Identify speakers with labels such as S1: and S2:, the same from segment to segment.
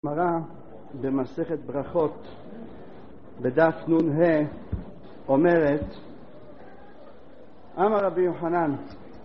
S1: הגמרא במסכת ברכות בדף נ"ה אומרת: אמר רבי יוחנן,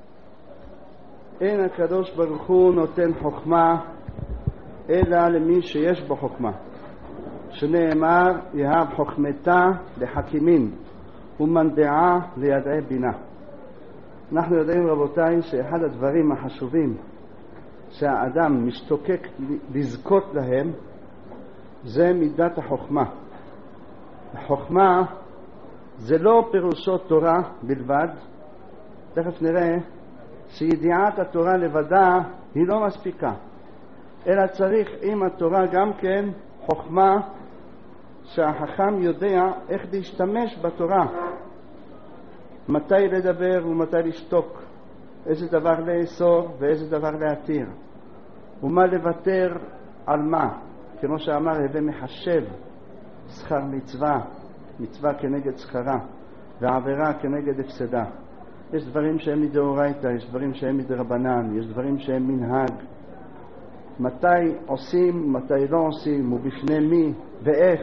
S1: אין הקדוש ברוך הוא נותן חוכמה אלא למי שיש בו חוכמה, שנאמר יהב חוכמתה לחכימין ומנדעה לידעי בינה. אנחנו יודעים רבותיי שאחד הדברים החשובים שהאדם משתוקק לזכות להם זה מידת החוכמה. החוכמה זה לא פירושו תורה בלבד. תכף נראה שידיעת התורה לבדה היא לא מספיקה, אלא צריך עם התורה גם כן חוכמה שהחכם יודע איך להשתמש בתורה, מתי לדבר ומתי לשתוק, איזה דבר לאסור ואיזה דבר להתיר, ומה לוותר על מה. כמו שאמר הווה מחשב שכר מצווה, מצווה כנגד שכרה ועבירה כנגד הפסדה. יש דברים שהם מדאורייתא, יש דברים שהם מדרבנן, יש דברים שהם מנהג, מתי עושים, מתי לא עושים, ובפני מי ואיך.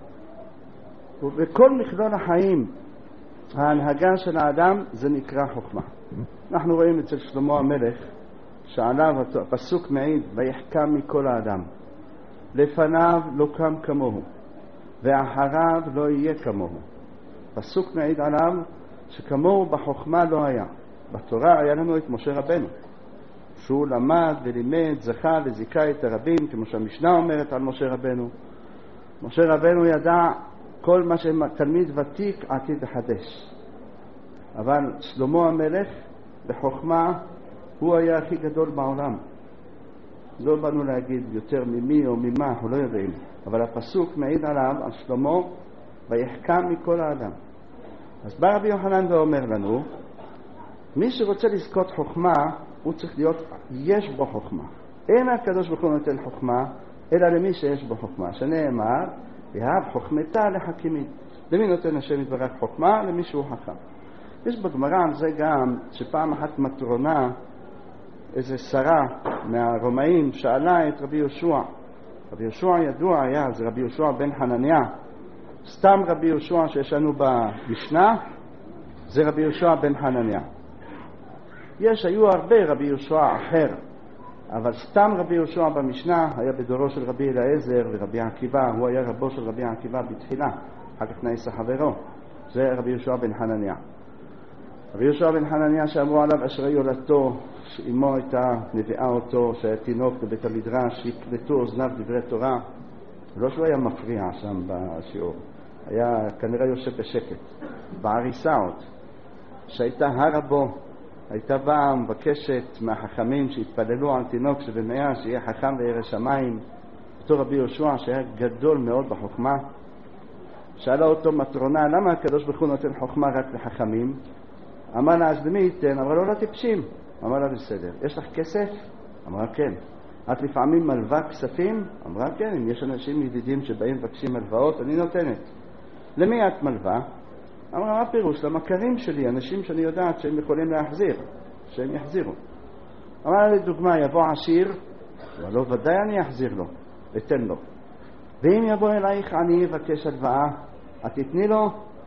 S1: ובכל מכלול החיים ההנהגה של האדם זה נקרא חוכמה. אנחנו רואים אצל שלמה המלך שעליו הפסוק מעיד: ויחכם מכל האדם, לפניו לא קם כמוהו ואחריו לא יהיה כמוהו. פסוק מעיד עליו שכמוהו בחוכמה לא היה. בתורה היה לנו את משה רבנו, שהוא למד ולימד, זכה וזיכה את הרבים, כמו שהמשנה אומרת על משה רבנו. משה רבנו ידע כל מה שתלמיד ותיק עתיד לחדש. אבל שלמה המלך בחוכמה הוא היה הכי גדול בעולם. לא באנו להגיד יותר ממי או ממה, אנחנו לא יודעים, אבל הפסוק מעיד עליו, על שלמה, ויחכם מכל האדם. אז בא רבי יוחנן ואומר לנו, מי שרוצה לזכות חוכמה הוא צריך להיות יש בו חוכמה. אין הקדוש ברוך הוא נותן חוכמה אלא למי שיש בו חוכמה, שנאמר יהב חוכמתה לחכימין. למי נותן השם יתברך חוכמה? למי שהוא חכם. יש בגמרא על זה גם שפעם אחת מטרונה, איזה שרה מהרומאים, שאלה את רבי יהושע. רבי יהושע ידוע היה, זה רבי יהושע בן חנניה. סתם רבי יהושע שיש לנו במשנה זה רבי יהושע בן חנניה. היו הרבה רבי יהושע אחר, אבל סתם רבי יהושע במשנה היה בדורו של רבי אליעזר ורבי עקיבא. הוא היה רבו של רבי עקיבא בתחילה, אחר כך נעשה חברו. זה רבי יהושע בן חנניה. רבי יהושע בן חנניה שאמרו עליו אשרי יולדתו, שאמו הייתה נביאה אותו, שהיה תינוק בבית המדרש, יקלטו אוזניו דברי תורה. לא שהוא היה מפריע שם בשיעור, היה כנראה יושב בשקט. בעריסה עוד, שהייתה הרבו, הייתה באה מבקשת מהחכמים שהתפללו על תינוק שבמאה שיהיה חכם וירא שמיים. אותו רבי יהושע שהיה גדול מאוד בחוכמה, שאלה אותו מטרונה, למה הקדוש ברוך הוא נותן חוכמה רק לחכמים? אמר לה, אז למי ייתן? אמרה לו, לא טיפשים. אמר לה, בסדר. יש לך כסף? אמרה, כן. את לפעמים מלווה כספים? אמרה, כן. אם יש אנשים ידידים שבאים מבקשים הלוואות, אני נותנת. למי את מלווה? אמרה, מה פירוש? למכרים שלי, אנשים שאני יודעת שהם יכולים להחזיר, שהם יחזירו. אמרה, לדוגמה, יבוא עשיר, אבל לא, ודאי אני אחזיר לו, אתן לו. ואם יבוא אלייך אני אבקש הלוואה, את תתני לו?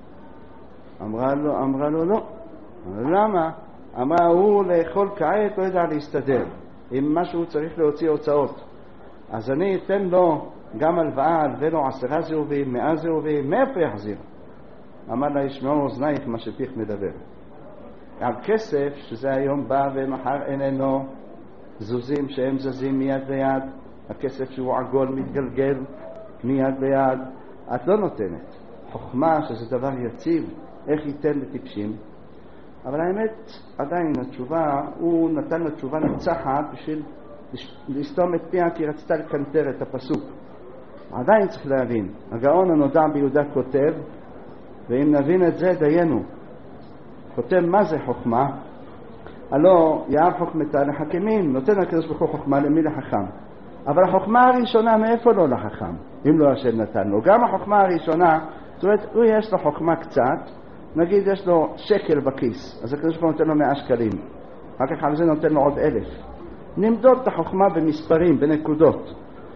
S1: אמרה לו, לא. למה? אמרה, הוא לאכול כעת לא יודע להסתדר, עם מה שהוא צריך להוציא הוצאות. אז אני אתן לו גם הלוואה, הלווה לו 10 זהובים, 100 זהובים, מאיפה יחזיר? אמר לה, ישמעו אוזנייך מה שפיך מדבר. על כסף שזה היום בא ומחר איננו, זוזים שהם זזים מיד ליד, הכסף שהוא עגול מתגלגל מיד ליד, את לא נותנת. חוכמה שזה דבר יציב, איך ייתן לטיפשים? אבל האמת עדיין התשובה, הוא נתן לתשובה נצחת בשביל לסתום את פיה, כי רצתה לקנטר את הפסוק. עדיין צריך להבין, הגאון הנודע ביהודה כותב, ואם נבין את זה דיינו, כותב מה זה חוכמה? הלא יהב חוכמתה לחכימין, נותן הקדוש ברוך הוא חוכמה למי? לחכם. אבל החוכמה הראשונה מאיפה לא לחכם? אם לא השם נתן לו. גם החוכמה הראשונה, זאת אומרת, הוא יש לו חוכמה קצת, נגיד יש לו שקל בכיס, אז הקדוש ברוך הוא נותן לו 100 שקלים, אחר כך על זה נותן לו עוד 1000. נמדוד את החוכמה במספרים, בנקודות.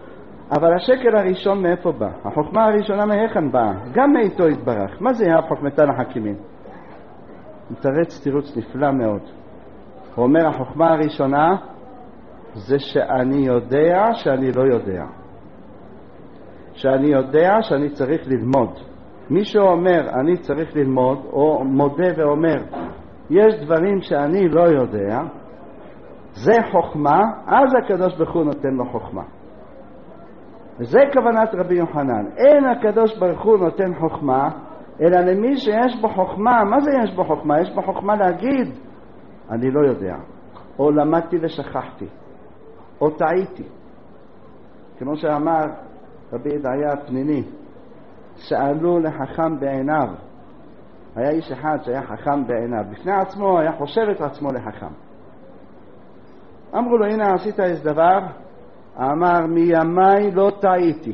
S1: אבל השקל הראשון מאיפה בא? החוכמה הראשונה מהיכן באה? גם מאיתו התברך. מה זה היה חוכמתן החכימים? מתרץ תירוץ נפלא מאוד. הוא אומר החוכמה הראשונה זה שאני יודע שאני לא יודע. שאני יודע שאני צריך ללמוד. מי שאומר אני צריך ללמוד, או מודה ואומר יש דברים שאני לא יודע, זה חוכמה, אז הקדוש ברוך הוא נותן לו חוכמה. וזה כוונת רבי יוחנן. אין הקדוש ברוך הוא נותן חוכמה, אלא למי שיש בו חוכמה. מה זה יש בו חוכמה? יש בו חוכמה להגיד אני לא יודע, או למדתי ושכחתי, או טעיתי. כמו שאמר רבי ידעיה הפניני, שאלו לחכם בעיניו. היה איש אחד שהיה חכם בעיניו, בפני עצמו היה חושב את עצמו לחכם. אמרו לו הנה עשית איזה דבר, אמר מימי לא טעיתי,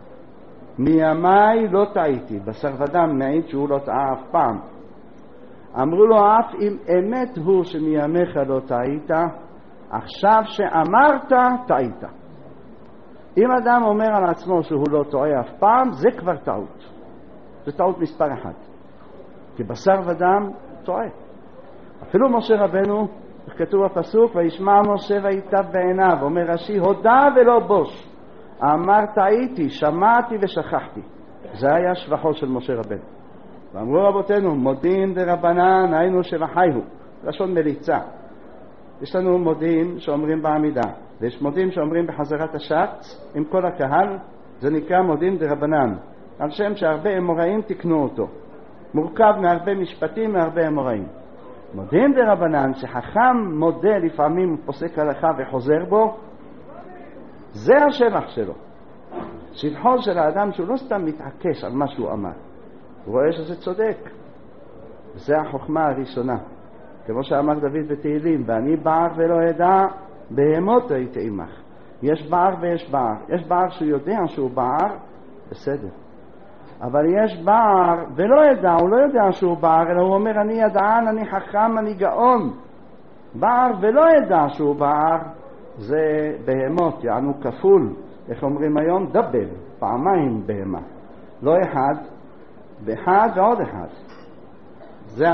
S1: מימי לא טעיתי. בשר ודם מעיד שהוא לא טעה אף פעם. אמרו לו אף אם אמת הוא שמימיך לא טעית, עכשיו שאמרת טעית. אם אדם אומר על עצמו שהוא לא טועה אף פעם, זה כבר טעות. זה טעות מספר אחד, כי בשר ודם טועה. אפילו משה רבנו, כתוב בפסוק וישמע משה ויטב בעיניו, אומר רש"י הודה ולא בוש, אמר טעיתי, שמעתי ושכחתי. זה היה שבחו של משה רבנו. ואמרו רבותינו מודים דרבנן היינו שבחיו, לשון מליצה. יש לנו מודים שאומרים בעמידה, ויש מודים שאומרים בחזרת השץ עם כל הקהל, זה נקרא מודים דרבנן, על שם שהרבה אמוראים תקנו אותו, מורכב מהרבה משפטים מהרבה אמוראים. מודים דרבנן שחכם מודה לפעמים פוסק הלכה וחוזר בו, זה השבח שלו. שבחו של האדם שהוא לא סתם מתעקש על מה שהוא אמר, הוא רואה שזה צודק. זה החוכמה הראשונה, כמו שאמר דוד בתהילים, ואני בער ולא ידע בהמות הייתי עמך. יש בער ויש בער. יש בער שהוא יודע שהוא בער, בסדר, אבל יש בער ולא ידע, הוא לא יודע שהוא בער, אלא הוא אומר אני ידען, אני חכם, אני גאון. בער ולא ידע שהוא בער, זה בהמות, יענו כפול, איך אומרים היום? דבל, פעמיים בהמה, לא אחד, באחד ועוד אחד. זה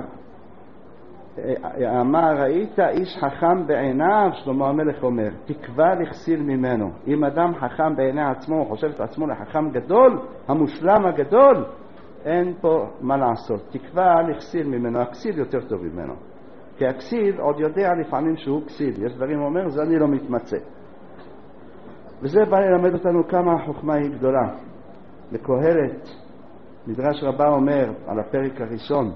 S1: אמר ראית איש חכם בעיניו, שלמה המלך אומר תקווה לכסיל ממנו. אם אדם חכם בעיני עצמו, הוא חושב את עצמו לחכם גדול, המושלם הגדול, אין פה מה לעשות, תקווה לכסיל ממנו. הכסיל יותר טוב ממנו, כי הכסיל עוד יודע לפעמים שהוא כסיל, יש דברים הוא אומר זה אני לא מתמצא. וזה בא ללמד אותנו כמה החוכמה היא גדולה. בקהלת מדרש רבה אומר על הפרק הראשון,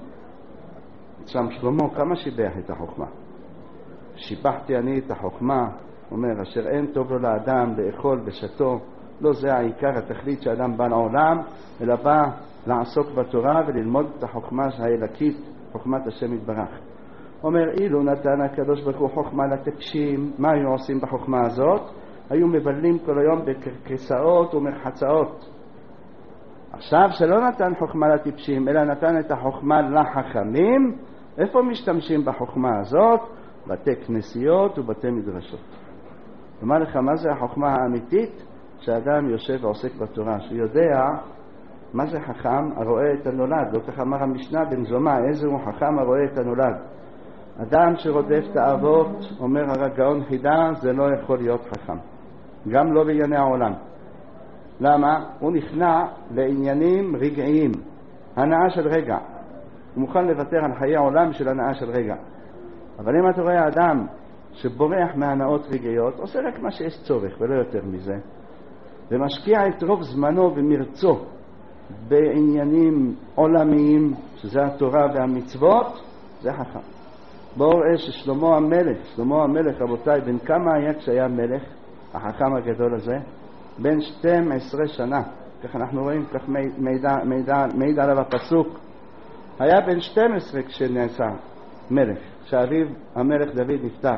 S1: שם שלמה כמה שיבח את החוכמה. שיבחתי אני את החוכמה, אומר אשר אין טוב לו לאדם לאכול ושתו, לא זה העיקר התכלית שאדם בא לעולם, אלא בא לעסוק בתורה וללמוד את החוכמה האלוקית, חוכמת השם יתברך. אומר אילו נתן הקדוש ברוך הוא חוכמה לטיפשים, מה היו עושים בחוכמה הזאת? היו מבלים כל היום בקרקסאות ומרחצאות. עכשיו שלא נתן חוכמה לטיפשים אלא נתן את החוכמה לחכמים, איפה משתמשים בחוכמה הזאת? בתי כנסיות ובתי מדרשות. אומר לך מה זה החוכמה האמיתית? שאדם יושב ועוסק בתורה, שהוא יודע מה זה חכם הרואה את הנולד. לא כך אמר המשנה בנזומה, איזה הוא חכם הרואה את הנולד. אדם שרודף תאוות, אומר הרגעון חידה, זה לא יכול להיות חכם, גם לא בענייני העולם. למה? הוא נכנע לעניינים רגעיים, הנאה של רגע, הוא מוכן לוותר על חיי העולם של הנאה של רגע. אבל אם אתה רואה אדם שבורח מהנאות רגעיות, עושה רק מה שיש צורך ולא יותר מזה, ומשקיע את רוב זמנו ומרצו בעניינים עולמיים, שזה התורה והמצוות, זה חכם. בואו ראה ששלמה המלך רבותיי, בן כמה היה כשהיה מלך, החכם הגדול הזה? בן 12 שנה, כך אנחנו רואים, כך מעיד עליו הפסוק. היה בן 12 כשנעשה מלך, שאביו המלך דוד נפטר.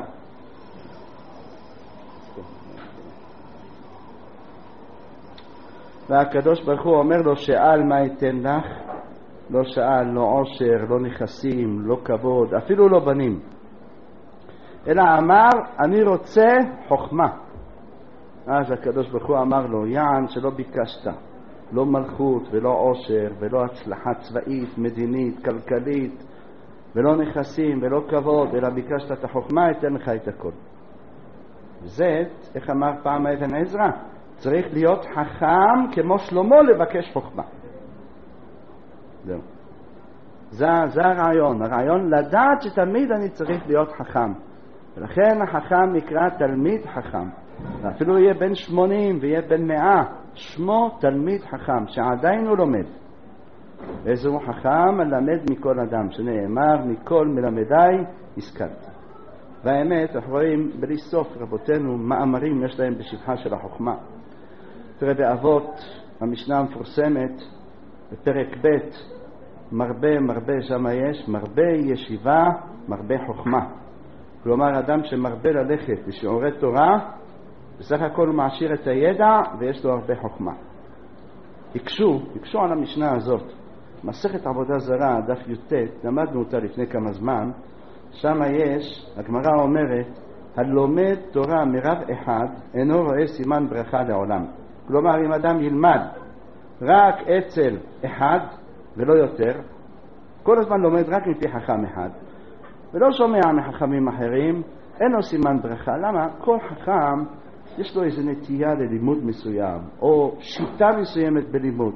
S1: והקדוש ברוך הוא אומר לו שאל מה ייתן לך? לא שאל, לא עושר, לא נכסים, לא כבוד, אפילו לא בנים, אלא אמר אני רוצה חוכמה. אז הקדוש ברוך הוא אמר לו, יען שלא ביקשת, לא מלכות ולא עושר ולא הצלחה צבאית, מדינית, כלכלית, ולא נכסים ולא כבוד, אלא ביקשת את החוכמה, אתן לך את הכל. וזה, איך אמר פעם אבן עזרא? צריך להיות חכם כמו שלמה לבקש חוכמה. זהו. זה הרעיון לדעת שתמיד אני צריך להיות חכם. ולכן החכם נקרא תלמיד חכם. ואפילו יהיה בן 80 ויהיה בן 100, שמו תלמיד חכם, שעדיין הוא לומד. ואיזהו חכם מלמד מכל אדם, שנאמר מכל מלמדי השכלתי. והאמת, אנחנו רואים בלי סוף רבותינו מאמרים יש להם בשבחה של החוכמה. תראה באבות, המשנה המפורסמת, בפרק ב', מרבה שמה יש, מרבה ישיבה, מרבה חוכמה. כלומר, אדם שמרבה ללכת לשיעורי תורה, בסך הכל הוא מעשיר את הידע ויש לו הרבה חוכמה. הקשו על המשנה הזאת. מסכת עבודה זרה, דף י"ט, למדנו אותה לפני כמה זמן, שם יש, הגמרא אומרת, הלומד תורה מרב אחד אינו רואה סימן ברכה לעולם. כלומר, אם אדם ילמד רק אצל אחד ולא יותר, כל הזמן לומד רק מפי חכם אחד, ולא שומע מחכמים אחרים, אין לו סימן ברכה. למה? כל חכם יש לו איזו נטייה ללימוד מסוים, או שיטה מסוימת בלימוד.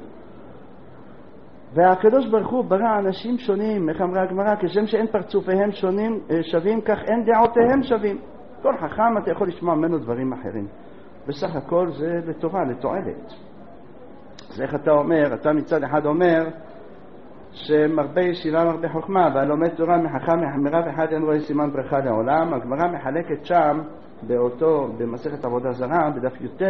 S1: והקדוש ברוך הוא ברא אנשים שונים, איך אמרה הגמרא, כשם שאין פרצופיהם שווים, כך אין דעותיהם שווים. כל חכם אתה יכול לשמוע ממנו דברים אחרים. בסך הכל זה לתורה, לתועלת. אז איך אתה אומר? אתה מצד אחד אומר שמרבה ישיבה מרבה חוכמה, והלומד תורה מחכם מרב אחד אין רואה סימן ברכה לעולם. הגמרא מחלקת שם, במסכת עבודה זרה, בדף י"ט,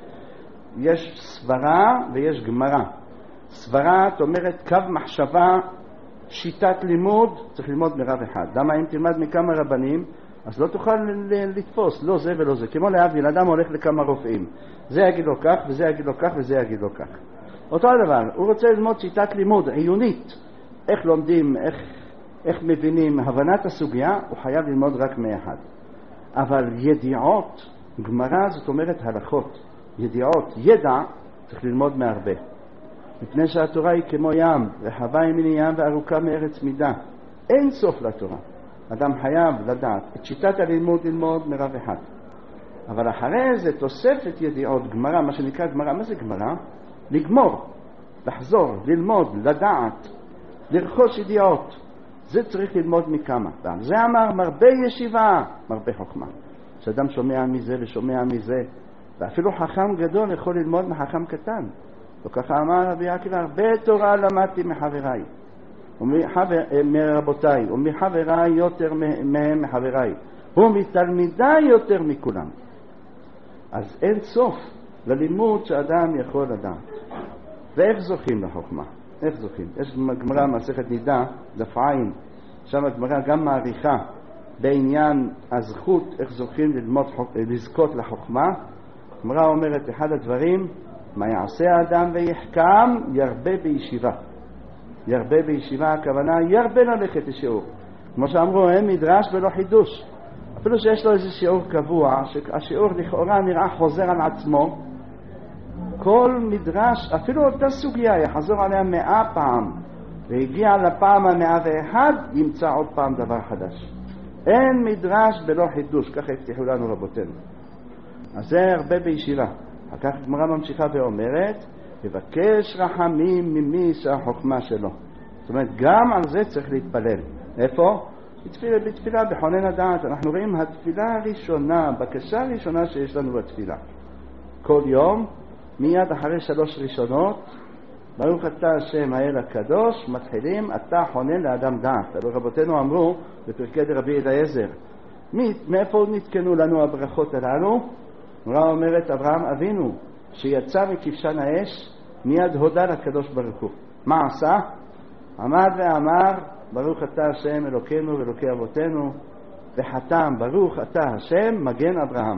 S1: יש סברה ויש גמרא. סברה, זאת אומרת, קו מחשבה, שיטת לימוד, צריך ללמוד מרב אחד. למה אם תלמד מכמה רבנים, אז לא תוכל לתפוס, לא זה ולא זה. כמו להבדיל, אדם הולך לכמה רופאים. זה יגיד לו כך, וזה יגיד לו כך, וזה יגיד לו כך. אותו הדבר, הוא רוצה ללמוד שיטת לימוד עיונית. איך לומדים, איך מבינים הבנת הסוגיה, הוא חייב ללמוד רק מאחד. אבל ידיעות, גמרא זאת אומרת הלכות. ידיעות, ידע, צריך ללמוד מהרבה. מפני שהתורה היא כמו ים, רחבה היא מן ים וארוכה מארץ מידה. אין סוף לתורה. אדם חייב לדעת את שיטת הלימוד ללמוד מרב אחד. אבל אחרי זה תוספת ידיעות, גמרא, מה שנקרא גמרא. מה זה גמרא? לגמור, לחזור, ללמוד, לדעת, לרכוש ידיעות. זה צריך ללמוד מכמה. זה אמר מרבה ישיבה, מרבה חוכמה. שאדם שומע מזה ושומע מזה, ואפילו חכם גדול יכול ללמוד מחכם קטן. וככה אמר רבי עקיבא, הרבה תורה למדתי מחבריי, מרבותיי, ומחבריי יותר מהם מחבריי, ומתלמידיי יותר מכולם. אז אין סוף ללימוד שאדם יכול לדעת. ואיך זוכים לחוכמה? איך זוכים? יש גמרא מסכת נידה, דף עין, שם הגמרא גם מעריכה בעניין הזכות, איך זוכים לזכות לחוכמה. הגמרא אומרת, אחד הדברים, מה יעשה האדם ויחכם? ירבה בישיבה. ירבה בישיבה, הכוונה ירבה ללכת לשיעור. כמו שאמרו, אין מדרש ולא חידוש. אפילו שיש לו איזה שיעור קבוע, שהשיעור לכאורה נראה חוזר על עצמו, כל מדרש, אפילו אותה סוגיה, יחזור עליה 100 פעם, והגיע לפעם 101, ימצא עוד פעם דבר חדש. אין מדרש ולא חידוש, ככה הבטיחו לנו רבותינו. אז זה הרבה בישיבה. אחר כך גמרא ממשיכה ואומרת, לבקש רחמים ממי שהחוכמה שלו. זאת אומרת, גם על זה צריך להתפלל. איפה? בתפילה, בחונן הדעת. אנחנו רואים התפילה הראשונה, בקשה הראשונה שיש לנו בתפילה. כל יום, מיד אחרי 3 ראשונות, ברוך אתה השם האל הקדוש, מתחילים, אתה חונן לאדם דעת. אבל רבותינו אמרו, בפרקי דרבי אליעזר, מאיפה נתקנו לנו הברכות הללו? גמרא אומרת, אברהם אבינו, שיצא מכבשן האש, מיד הודה לקדוש ברוך הוא. מה עשה? עמד ואמר, ברוך אתה השם אלוקינו ואלוקי אבותינו, וחתם, ברוך אתה השם מגן אברהם.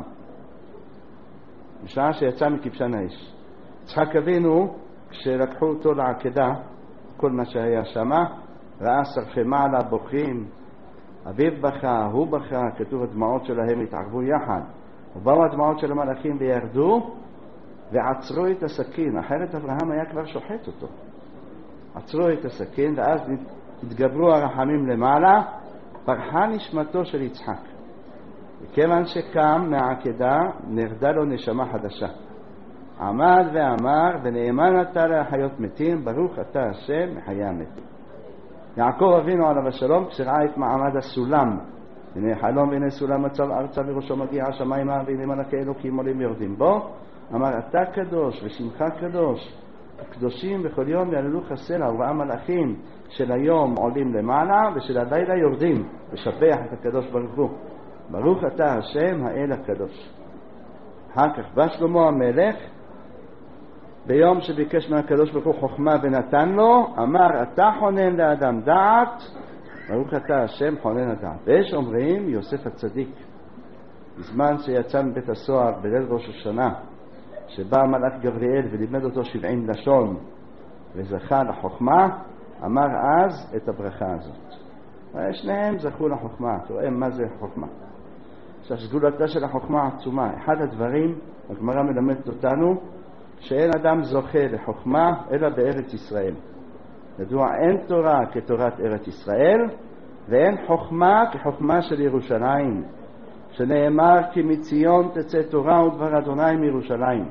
S1: בשעה שיצא מכבשן האש. יצחק אבינו, כשלקחו אותו לעקדה, כל מה שהיה שמה, ראה שרפי מעלה בוכים, אביו בכה, הוא בכה, כתוב הדמעות שלהם התערבו יחד. ובאו הדמעות של המלאכים וירדו ועצרו את הסכין, אחרת אברהם היה כבר שוחט אותו. עצרו את הסכין, ואז התגברו הרחמים למעלה, פרחה נשמתו של יצחק. וכיוון שקם מהעקדה, נרדה לו נשמה חדשה. עמד ואמר, ונאמן אתה להחיות מתים, ברוך אתה השם מחיי המתים. יעקב אבינו עליו השלום, כשראה את מעמד הסולם, הנה חלום והנה סולם מצב ארצה וראשו מגיע השמיימה, והנה מלאכי אלוקים עולים ויורדים בו, אמר אתה קדוש ושמך קדוש, הקדושים בכל יום יעללוך הסלע, וראה מלאכים של היום עולים למעלה ושל הלילה יורדים, ושבח את הקדוש ברוך הוא. ברוך אתה השם האל הקדוש. אחר כך בא שלמה המלך ביום שביקש מהקדוש ברוך הוא חוכמה ונתן לו, אמר אתה חונן לאדם דעת, ברוך אתה השם חונן הדעת. ויש אומרים יוסף הצדיק, בזמן שיצא מבית הסוהר בליל ראש השנה, שבא מלאך גבריאל ולימד אותו 70 לשון וזכה לחוכמה, אמר אז את הברכה הזאת. שניהם זכו לחוכמה. אתה רואה מה זה חוכמה. עכשיו סגולתה של החוכמה עצומה. אחד הדברים, הגמרא מלמדת אותנו, שאין אדם זוכה לחוכמה אלא בארץ ישראל. ידוע, אין תורה כתורת ארץ ישראל, ואין חוכמה כחוכמה של ירושלים, שנאמר כי מציון תצא תורה ודבר אדוני מירושלים.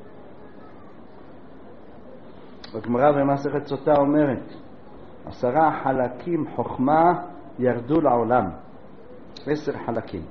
S1: הגמרא במסכת סוטה אומרת 10 חלקים חוכמה ירדו לעולם, 10 חלקים.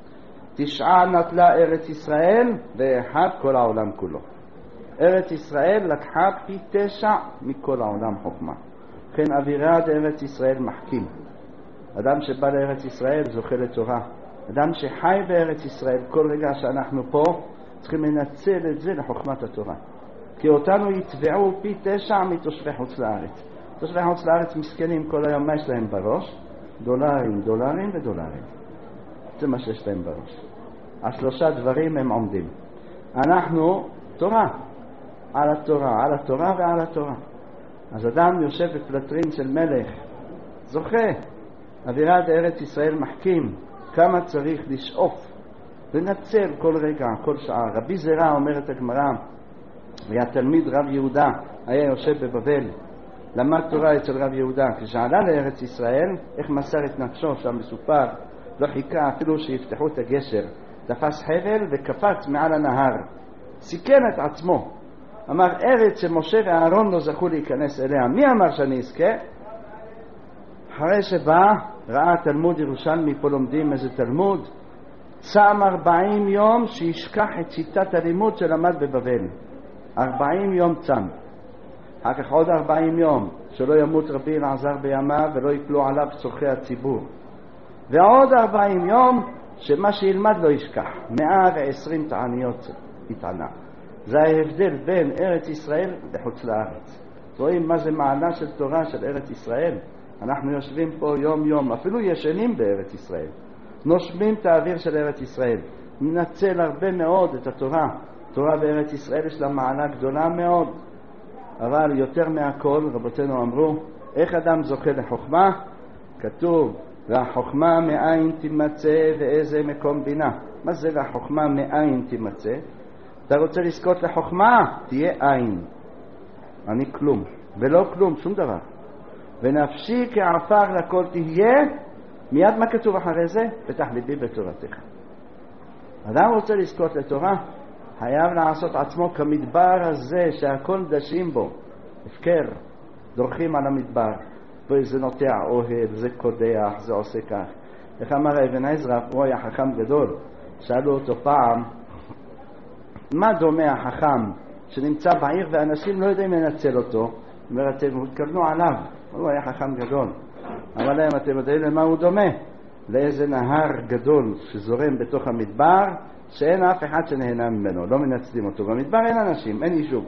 S1: 9 נטלה ארץ ישראל ואחד כל העולם כולו. ארץ ישראל לקחה פי 9 מכל העולם חוכמה. כן אווירה בארץ ישראל מחכים. אדם שבא לארץ ישראל זוכה לתורה. אדם שחי בארץ ישראל, כל רגע שאנחנו פה צריכים לנצל את זה לחוכמת התורה, כי אותנו יתבעו פי 9 מתושבי חוץ לארץ. תושבי חוץ לארץ מסכנים, כל היום מה יש להם בראש? דולרים, דולרים ודולרים. זה מה שיש להם בראש. 3 דברים הם עומדים. אנחנו תורה, על התורה, על התורה ועל התורה. אז אדם יושב בפלטרין של מלך, זוכה. אווירת ארץ ישראל מחכים. כמה צריך לשאוף, לנצל כל רגע, כל שעה. רבי זרע אומר את הגמרא, היה תלמיד רב יהודה, היה יושב בבבל, למד תורה אצל רב יהודה. כשעלה לארץ ישראל, איך מסר את נפשו, שם מסופר, לא חיכה אפילו שיפתחו את הגשר, תפס חבל וקפץ מעל הנהר, סיכן את עצמו. אמר, ארץ שמשה ואהרון לא זכו להיכנס אליה, מי אמר שאני אזכה? אחרי שבא, ראה תלמוד ירושלמי, פה לומדים איזה תלמוד, צם 40 יום שישכח את שיטת הלימוד שלמד בבבל. 40 יום צם. אחר כך עוד 40 יום, שלא ימות רבי אלעזר בימיו ולא יפלו עליו צורכי הציבור. ועוד 40 יום שמה שילמד לא ישכח. 120 תעניות התענה. זה ההבדל בין ארץ ישראל לחוץ לארץ. רואים מה זה מעלה של תורה של ארץ ישראל? אנחנו יושבים פה יום יום, אפילו ישנים בארץ ישראל, נושמים את האוויר של ארץ ישראל, מנצל הרבה מאוד את התורה. תורה בארץ ישראל יש לה מעלה גדולה מאוד, אבל יותר מהכל רבותינו אמרו, איך אדם זוכה לחוכמה? כתוב, והחוכמה מאין תימצא ואיזה מקום בינה. מה זה והחוכמה מאין תימצא? אתה רוצה לזכות לחוכמה? תהיה עין. אני כלום, ולא כלום, שום דבר. ונפשי כעפר לכל תהיה. מיד מה כתוב אחרי זה? פתח ליבי בתורתך. אדם רוצה לזכות לתורה, חייב לעשות עצמו כמדבר הזה שהכל דשים בו, הפקר, דורכים על המדבר, וזה נוטע אוהל, זה קודח, זה עושה כך. איך אמר אבן עזרא, הוא היה חכם גדול, שאלו אותו פעם, מה דומה החכם שנמצא בעיר ואנשים לא יודעים לנצל אותו? אומר, אתם התכוונו עליו, הוא היה חכם גדול. אבל להם, אתם יודעים למה הוא דומה? לאיזה נהר גדול שזורם בתוך המדבר, שאין אף אחד שנהנה ממנו, לא מנצלים אותו. במדבר אין אנשים, אין יישוב.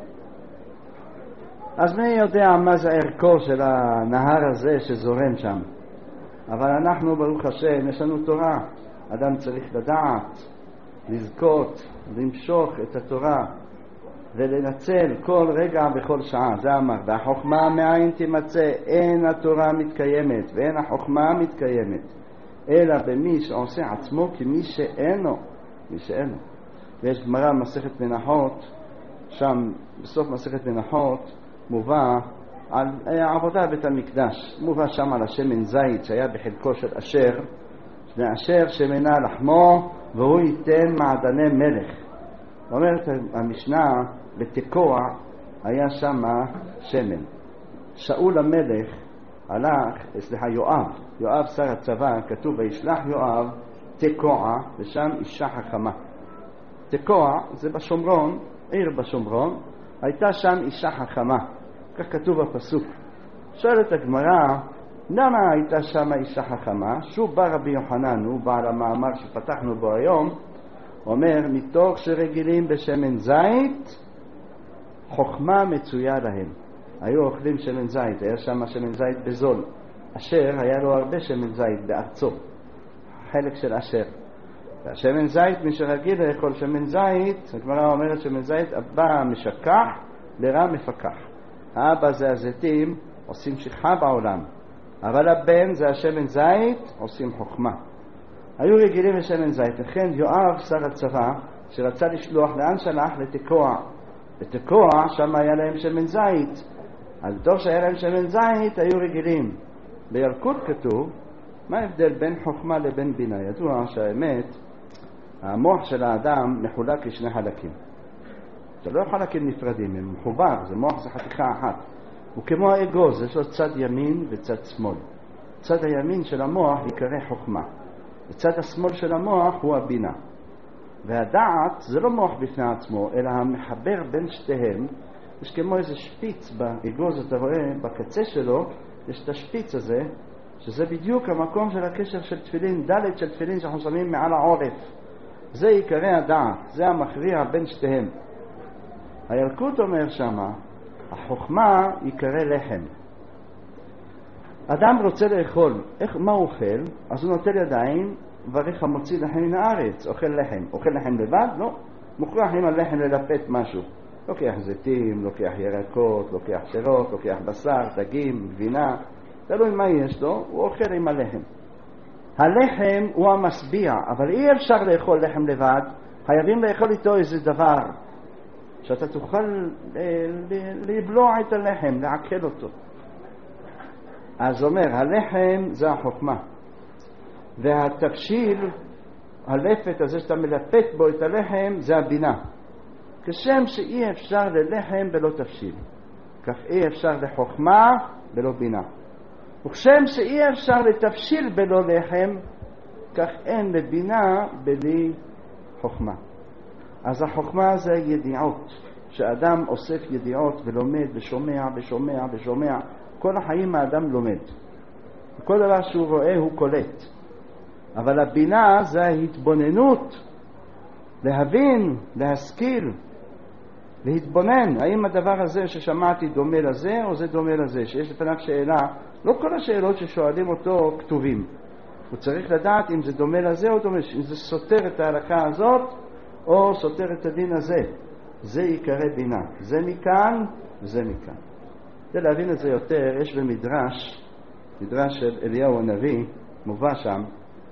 S1: אז מי יודע מה זה ערכו של הנהר הזה שזורם שם? אבל אנחנו, ברוך השם, יש לנו תורה. אדם צריך לדעת, לזכות, למשוך את התורה, ולנצל כל רגע בכל שעה. זה אמר, והחוכמה מאין תימצא, אין התורה מתקיימת ואין החוכמה מתקיימת אלא במי שעושה עצמו כמי שאינו, מי שאינו. ויש גמרא מסכת מנחות, שם בסוף מסכת מנחות מובא על העבודה בית המקדש, מובא שם על השמן זית שהיה בחלקו של אשר, ואשר שמנה לחמו והוא ייתן מעדני מלך. אומרת המשנה, בתקוע היה שם שמן. שאול המלך הלך, יואב שר הצבא, כתוב וישלח יואב תקוע, ושם אישה חכמה. תקוע זה בשומרון, עיר בשומרון, הייתה שם אישה חכמה, כך כתוב בפסוק. שואלת הגמרא, למה הייתה שם אישה חכמה? שוב בא רבי יוחנן, הוא בא למאמר שפתחנו בו היום, אומר, מתוך שרגילים בשמן זית, חוכמה מצויה להם. היו אוכלים שמן זית, היה שם שמן זית בזול. אשר היה לו הרבה שמן זית בארצו, חלק של אשר. והשמן זית, מי שרגיל לאכול שמן זית, הגמרא אומרת שמן זית, אבא משכח, לרע מפקח. האבא זה הזיתים, עושים שכחה בעולם. אבל הבן זה השמן זית, עושים חוכמה. היו רגילים לשמן זית. לכן יואב שר הצבא, שרצה לשלוח, לאן שלח? לתקוע. בתקוע שם היה להם שמן זית. אז טוב שהיה להם שמן זית, היו רגילים. בילקוט כתוב, מה ההבדל בין חוכמה לבין בינה? ידוע שהאמת, המוח של האדם מחולק לשני חלקים. זה לא חלקים נפרדים, הם מחובר, זה מוח, זה חתיכה אחת. הוא כמו האגוז, יש לו צד ימין וצד שמאל. צד הימין של המוח יקרא חוכמה. וצד השמאל של המוח הוא הבינה. והדעת זה לא מוח בפני עצמו, אלא המחבר בין שתיהם. יש כמו איזה שפיץ באגוז, אתה רואה, בקצה שלו, יש את השפיץ הזה, שזה בדיוק המקום של הקשר של תפילין, דלת של תפילין שאנחנו שמים מעל העורף. זה יקרא הדעת, זה המכריע בין שתיהם. הילקוט אומר שמה, החוכמה יקרא לחם. אדם רוצה לאכול, מה הוא אוכל? אז הוא נוטל ידיים, וריך המוציא לחם מן הארץ, אוכל לחם. אוכל לחם לבד? לא. מוכרח עם הלחם ללפת משהו. לוקח זיתים, לוקח ירקות, לוקח פירות, לוקח בשר, דגים, גבינה. תלוי מה יש לו, הוא אוכל עם הלחם. הלחם הוא המשביע, אבל אי אפשר לאכול לחם לבד, חייבים לאכול איתו איזה דבר, שאתה תוכל לבלוע את הלחם, לעכל אותו. אז אומר, הלחם זה החוכמה, והתבשיל, הלפת הזה שאתה מלפת בו את הלחם, זה הבינה. כשם שאי אפשר ללחם בלא תבשיל, כך אי אפשר לחוכמה בלא בינה. וכשם שאי אפשר לתבשיל בלא לחם, כך אין לבינה בלי חוכמה. אז החוכמה זה ידיעות, שאדם אוסף ידיעות ולומד ושומע ושומע ושומע. כל החיים האדם לומד. כל דבר שהוא רואה הוא קולט. אבל הבינה זה ההתבוננות, להבין, להשכיל, להתבונן. האם הדבר הזה ששמעתי דומה לזה או זה דומה לזה? שיש לפניו שאלה, לא כל השאלות ששואלים אותו כתובים. הוא צריך לדעת אם זה דומה לזה או דומה, אם זה סותר את ההלכה הזאת או סותר את הדין הזה. זה יקרא בינה. זה מכאן וזה מכאן. כדי להבין את זה יותר, יש במדרש, מדרש של אליהו הנביא, מובא שם,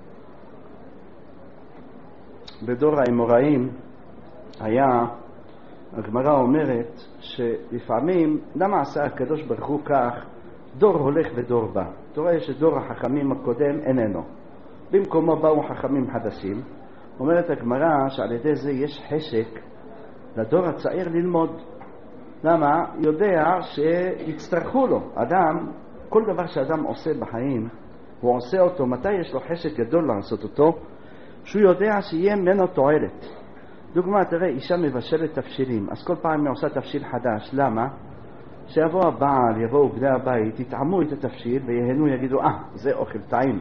S1: בדור האמוראים היה, הגמרא אומרת שלפעמים, למה עשה הקדוש ברוך הוא כך, דור הולך ודור בא. אתה רואה שדור החכמים הקודם איננו. במקומו באו חכמים חדשים. אומרת הגמרא שעל ידי זה יש חשק לדור הצעיר ללמוד. למה? יודע שיצטרכו לו. אדם, כל דבר שאדם עושה בחיים, הוא עושה אותו. מתי יש לו חשק גדול לעשות אותו? שהוא יודע שיהיה ממנו תועלת. דוגמה, תראה, אישה מבשלת תבשילים, אז כל פעם היא עושה תבשיל חדש. למה? שיבוא הבעל, יבואו בני הבית, יטעמו את התבשיל ויהנו, יגידו, זה אוכל טעים.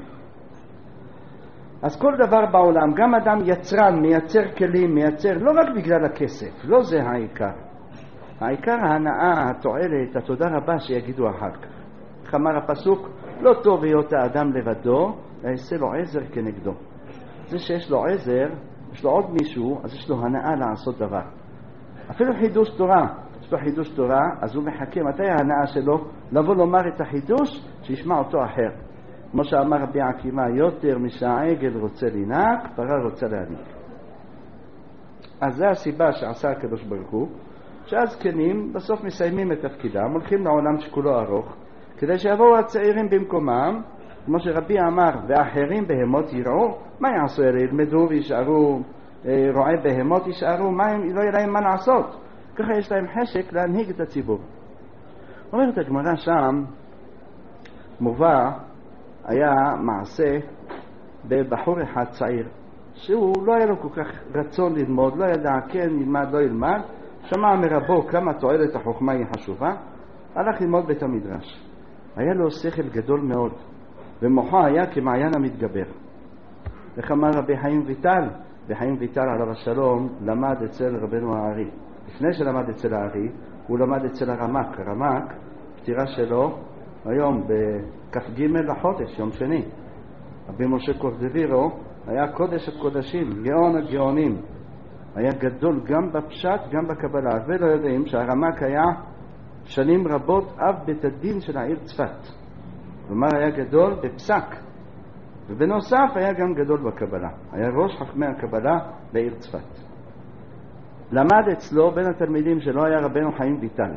S1: אז כל דבר בעולם, גם אדם יצרן, מייצר כלים, מייצר, לא רק בגלל הכסף, לא זה העיקר. העיקר ההנאה, התועלת, התודה רבה שיגידו אחר כך. איך אמר הפסוק? לא טוב להיות האדם לבדו, יעשה לו עזר כנגדו. זה שיש לו עזר, יש לו עוד מישהו, אז יש לו הנאה לעשות דבר. אפילו חידוש תורה, יש לו חידוש תורה, אז הוא מחכה, מתי ההנאה שלו? לבוא לומר את החידוש, שישמע אותו אחר. כמו שאמר רבי עקיבא, יותר משהעגל רוצה לנהג, פרה רוצה להניק. אז זה הסיבה שעשה הקדוש ברוך הוא, שהזקנים בסוף מסיימים את תפקידם, הולכים לעולם שכולו ארוך, כדי שיבואו הצעירים במקומם, כמו שרבי אמר, ואחרים בהמות יראו, מה יעשו אלה? ילמדו וישארו רועי בהמות, ישארו, לא יהיה להם מה לעשות. ככה יש להם חשק להנהיג את הציבור. אומרת הגמרא שם, מובא, היה מעשה בבחור אחד צעיר, שהוא לא היה לו כל כך רצון ללמוד, לא ידע, כן ילמד, לא ילמד, שמע מרבו כמה תועלת החוכמה היא חשובה, הלך ללמוד בית המדרש. היה לו שכל גדול מאוד, ומוחו היה כמעיין המתגבר. איך אמר רבי חיים ויטל? וחיים ויטל עליו השלום למד אצל רבנו הארי. לפני שלמד אצל הארי, הוא למד אצל הרמק. הרמק, פטירה שלו, היום בכ"ג לחודש, יום שני. רבי משה קורדווירו היה קודש הקודשים, גאון הגאונים. היה גדול גם בפשט, גם בקבלה. ולא יודעים שהרמק היה שנים רבות אב בית הדין של העיר צפת. כלומר היה גדול בפסק. ובנוסף היה גם גדול בקבלה. היה ראש חכמי הקבלה בעיר צפת. למד אצלו בין התלמידים שלו היה רבנו חיים ויטל.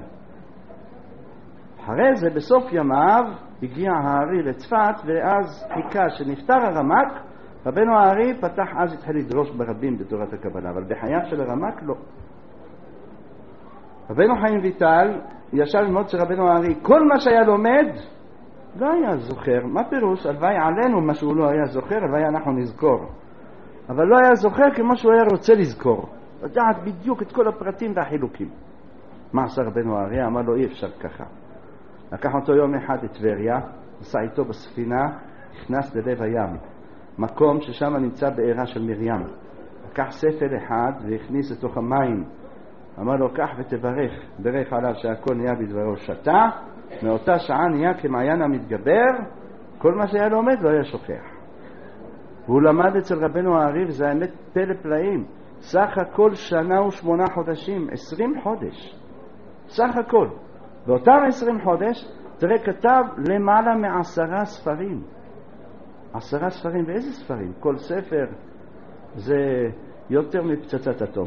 S1: אחרי זה בסוף ימיו הגיע הארי לצפת, ואז חיכה שנפטר הרמק, רבנו הארי פתח, אז התחיל לדרוש ברבים בתורת הקבלה, אבל בחייו של הרמק לא. רבנו חיים ויטל ישב ללמוד של רבנו הארי, כל מה שהיה לומד לא היה זוכר. מה פירוש? הלוואי עלינו מה שהוא לא היה זוכר, הלוואי אנחנו נזכור. אבל לא היה זוכר כמו שהוא היה רוצה לזכור. לדעת בדיוק את כל הפרטים והחילוקים. מה עשה רבנו הארי? אמר לו אי אפשר ככה. לקח אותו יום אחד לטבריה, נסע איתו בספינה, נכנס ללב הים, מקום ששם נמצא בעירה של מרים. לקח ספל אחד והכניס לתוך המים. אמר לו קח ותברך, ברך עליו שהכל נהיה בדברו, שתה, מאותה שעה נהיה כמעיין המתגבר, כל מה שהיה לומד לא היה שוכח. והוא למד אצל רבנו הארי, וזה האמת פלא פלאים, סך הכל 1 שנה ו8 חודשים, 20 חודש, סך הכל. באותם 20 חודש, תראה, כתב למעלה מ10 ספרים. 10 ספרים, ואיזה ספרים? כל ספר זה יותר מפצצת אטום.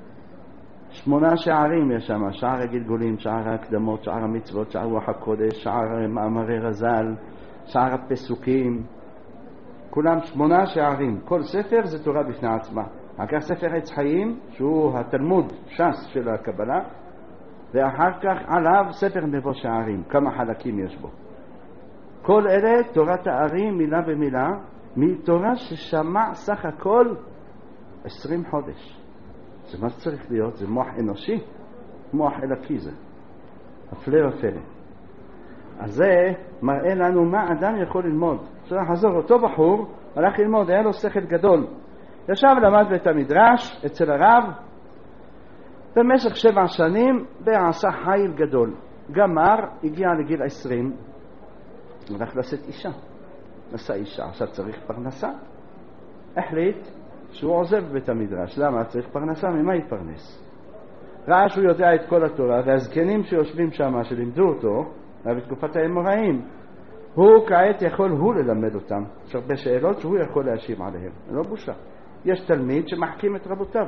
S1: 8 שערים יש שם, שער הגלגולים, שער ההקדמות, שער המצוות, שער רוח הקודש, שער מאמרי רז"ל, שער הפסוקים, כולם 8 שערים. כל ספר זה תורה בפני עצמה. אחר כך ספר עץ חיים, שהוא התלמוד, ש"ס של הקבלה, ואחר כך עליו ספר נבו שערים, כמה חלקים יש בו. כל אלה תורת הארי מילה במילה, מתורה ששמע סך הכל 20 חודש. זה מה שצריך להיות, זה מוח אנושי, מוח אלוקי זה. הפלא ופלא. אז זה מראה לנו מה אדם יכול ללמוד. צריך לחזור, אותו בחור הלך ללמוד, היה לו שכל גדול. ישב למד בית המדרש אצל הרב, במשך 7 שנים ועשה חיל גדול. גמר, הגיע לגיל 20, הלך לשאת אישה. נשא אישה, עכשיו צריך פרנסה. החליט שהוא עוזב בית המדרש. למה? צריך פרנסה, ממה יתפרנס? ראה שהוא יודע את כל התורה, והזקנים שיושבים שם, שלימדו אותו, בתקופת האמוראים, הוא כעת יכול הוא ללמד אותם. יש הרבה שאלות שהוא יכול להשיב עליהן. לא בושה. יש תלמיד שמחכים את רבותיו.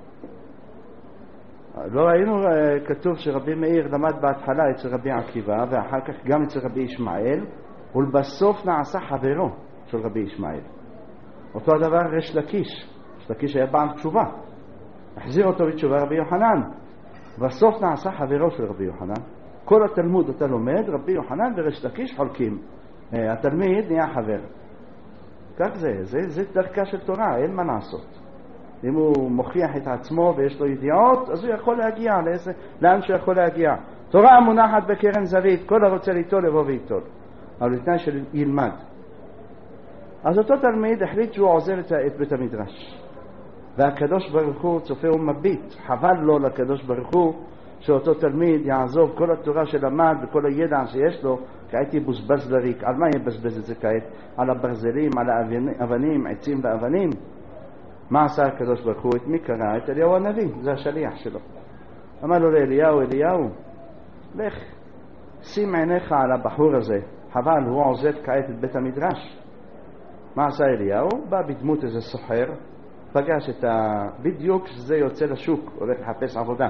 S1: לא ראינו, כתוב שרבי מאיר למד בהתחלה אצל רבי עקיבא, ואחר כך גם אצל רבי ישמעאל, ולבסוף נעשה חברו של רבי ישמעאל. אותו הדבר ריש לקיש. ריש לקיש היה בעל תשובה. החזיר אותו בתשובה רבי יוחנן. בסוף נעשה חברו של רבי יוחנן. כל התלמוד אתה לומד, רבי יוחנן וריש לקיש חולקים. התלמיד נהיה חבר. כך זה דרכה של תורה, אין מה לעשות. אם הוא מוכיח את עצמו ויש לו ידיעות, אז הוא יכול להגיע לאן שהוא יכול להגיע. תורה מונחת בקרן זווית, כל הרוצה ליטול לבוא ויטול. אבל לפני שילמד. אז אותו תלמיד החליט שהוא עוזר את בית המדרש. והקדוש ברוך הוא צופה ומביט. חבל לו לקדוש ברוך הוא שאותו תלמיד יעזוב כל התורה שלמד וכל הידע שיש לו, כעת יבוזבז לריק. על מה יבזבז את זה כעת? על הברזלים, על האבנים, עצים ואבנים. מה עשה הקדוש ברוך הוא? את מי קרא? את אליהו הנביא, זה השליח שלו. אמר לו לאליהו, אליהו, לך, שים עיניך על הבחור הזה. חבל, הוא עוזב כעת את בית המדרש. מה עשה אליהו? בא בדמות איזה סוחר, פגש בדיוק שזה יוצא לשוק, הולך לחפש עבודה.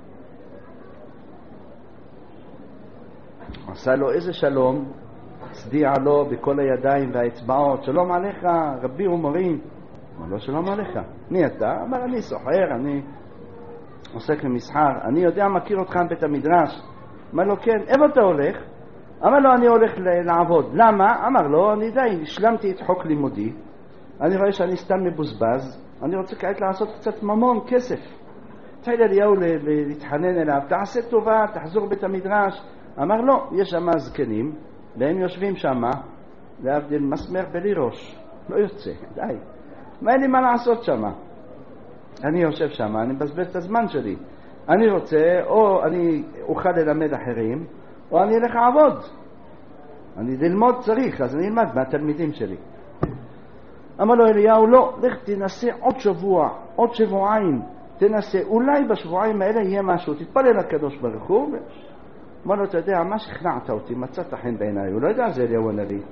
S1: עשה לו איזה שלום, הצדיע לו בכל הידיים והאצבעות, שלום עליך רבי ומורי. אמר לו, שלום עליך. מי אתה? אמר, אני סוחר, אני עוסק במסחר, אני יודע, מכיר אותך בית המדרש. אמר לו, כן. איפה אתה הולך? אמר לו, אני הולך לעבוד. למה? אמר לו, אני די, השלמתי את חוק לימודי, אני רואה שאני סתם מבוזבז, אני רוצה כעת לעשות קצת ממון, כסף. התחיל אליהו להתחנן אליו, תעשה טובה, תחזור בית המדרש. אמר לו, יש שם זקנים, והם יושבים שם, להבדיל מסמר בלי ראש, לא יוצא, די. מה אין לי מה לעשות שם? אני יושב שם, אני מבזבז את הזמן שלי. אני רוצה, או אני אוכל ללמד אחרים, או אני אלך לעבוד. אני ללמוד צריך, אז אני אלמד מהתלמידים שלי. אמר לו אליהו, לא, לך תנסה עוד שבוע, עוד שבועיים, תנסה, אולי בשבועיים האלה יהיה משהו, תתפלל לקדוש ברוך הוא. אמר לו, אתה יודע, מה שכנעת אותי, מצאת חן בעיניי, הוא לא יודע זה אליהו הנביא,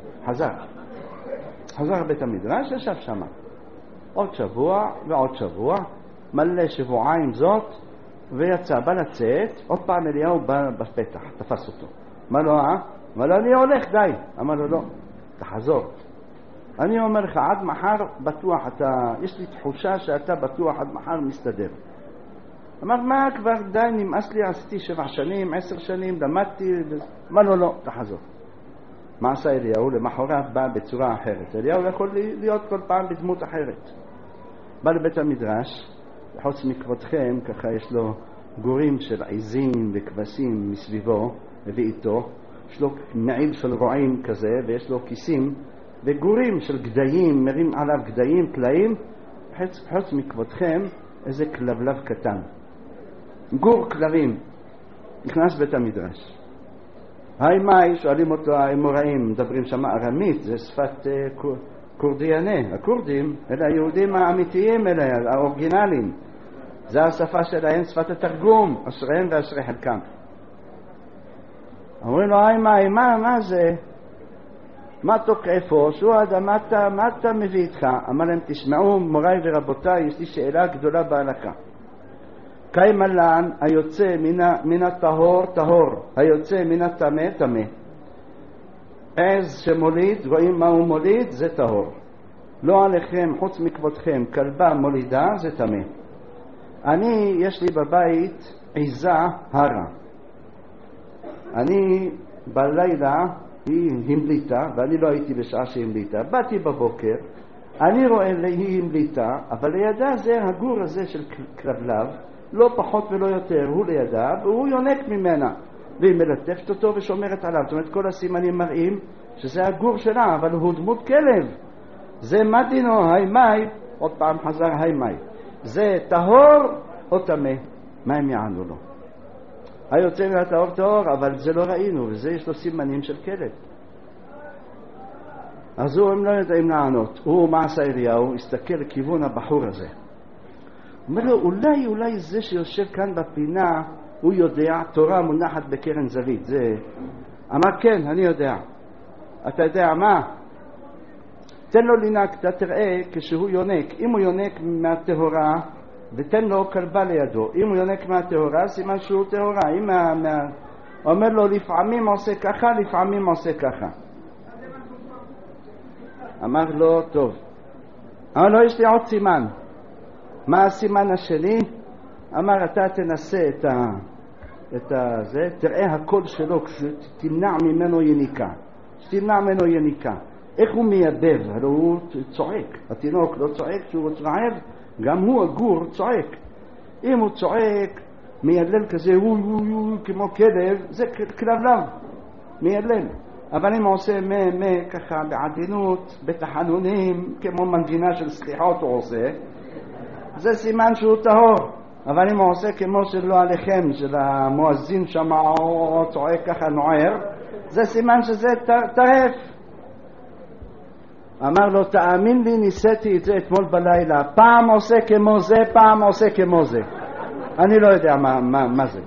S1: חזר בית המדרש, ישב שם. עוד שבוע ועוד שבוע, מלא שבועיים זאת, ויצא, בא לצאת, עוד פעם אליהו בא בפתח, תפס אותו. אמר לו, אמר לו, אני הולך, די. אמר לו, לא, תחזור. אני אומר לך, עד מחר בטוח, יש לי תחושה שאתה בטוח עד מחר מסתדר. אמר, מה כבר די, נמאס לי, עשיתי 7 שנים, 10 שנים, למדתי. אמר לו, לא, תחזור. מה עשה אליהו? למחרת בא בצורה אחרת. אליהו יכול להיות כל פעם בדמות אחרת. בא לבית המדרש, חוץ מכבודכם, ככה יש לו גורים של עזים וכבשים מסביבו, ואיתו, יש לו מעיל של רועים כזה, ויש לו כיסים, וגורים של גדיים, מרים עליו גדיים, טלאים, חוץ מכבודכם, איזה כלבלב קטן. גור כלבים, נכנס בית המדרש. היי מאי, שואלים אותו האמוראים, מדברים שם ארמית, זה שפת קורדיאנה. הקורדים, אלה היהודים האמיתיים, אלה האורגינליים. זה השפה שלהם, שפת התרגום, אשריהם ואשרי חלקם. אומרים לו, היי מאי, מה זה? מה תוקעפו? שועד, מה אתה מביא איתך? אמר להם, תשמעו מוריי ורבותיי, יש לי שאלה גדולה בהלכה. קיים מלן היוצא מן הטהור טהור, היוצא מן הטמא טמא. עז שמוליד, רואים מה הוא מוליד, זה טהור. לא עליכם, חוץ מכבודכם, כלבה מולידה, זה טמא. יש לי בבית עיזה הרה. אני בלילה, היא המליטה, ואני לא הייתי בשעה שהיא המליטה. באתי בבוקר, אני רואה היא המליטה, אבל לידה זה הגור הזה של כלבלב, לא פחות ולא יותר, הוא לידה, והוא יונק ממנה, והיא מלטפת אותו ושומרת עליו. זאת אומרת, כל הסימנים מראים שזה הגור שלה, אבל הוא דמות כלב. זה מדינו, היי מאי, עוד פעם חזר היי מאי. זה טהור או טמא? מה הם יענו לו? היוצא מהטהור טהור, אבל זה לא ראינו, וזה יש לו סימנים של כלב. אז הם לא יודעים לענות. הוא, מה עשה אליהו? הסתכל לכיוון הבחור הזה. אומר לו, אולי זה שיושב כאן בפינה, הוא יודע, תורה מונחת בקרן זווית. זה... אמר, כן, אני יודע. אתה יודע מה? תן לו לנהג, אתה תראה כשהוא יונק. אם הוא יונק מהטהורה, ותן לו כלבה לידו. אם הוא יונק מהטהורה, סימן שהוא טהורה. אם אומר לו, לפעמים עושה ככה, לפעמים עושה ככה. אמר לו, טוב. אמר לו, יש לי עוד סימן. מה הסימן השני? אמר, אתה תנסה את זה, תראה הקול שלו כשתמנע ממנו יניקה. שתמנע ממנו יניקה. איך הוא מייבב? הרי הוא צועק. התינוק לא צועק כשהוא רעב, גם הוא הגור צועק. אם הוא צועק, מיילל כזה, כמו כלב, זה כלבלב, מיילל. אבל אם הוא עושה ככה בעדינות, בתחנונים, כמו מנגינה של סליחות הוא עושה, זה סימן שהוא טהור. אבל אם הוא עושה כמו שלא עליכם, של המואזין שם צועק ככה נוער, זה סימן שזה טרף. אמר לו, תאמין לי, ניסיתי את זה אתמול בלילה, פעם עושה כמו זה, פעם עושה כמו זה. אני לא יודע מה זה.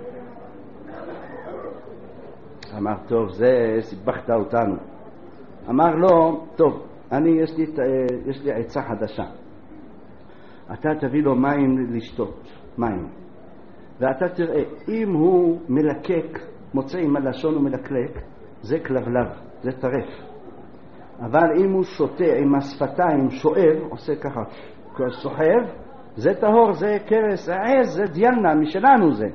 S1: אמר, טוב, זה סיבכת אותנו. אמר לו, טוב, יש לי עצה חדשה. אתה תביא לו מים לשתות, מים. ואתה תראה, אם הוא מלקק, מוצא עם הלשון ומלקלק, זה כלבלב, זה טרף. אבל אם הוא שותה עם השפתיים, שואב, עושה ככה, סוחב, זה טהור, זה קרס, זה עז, זה דיאלנה, משלנו זה.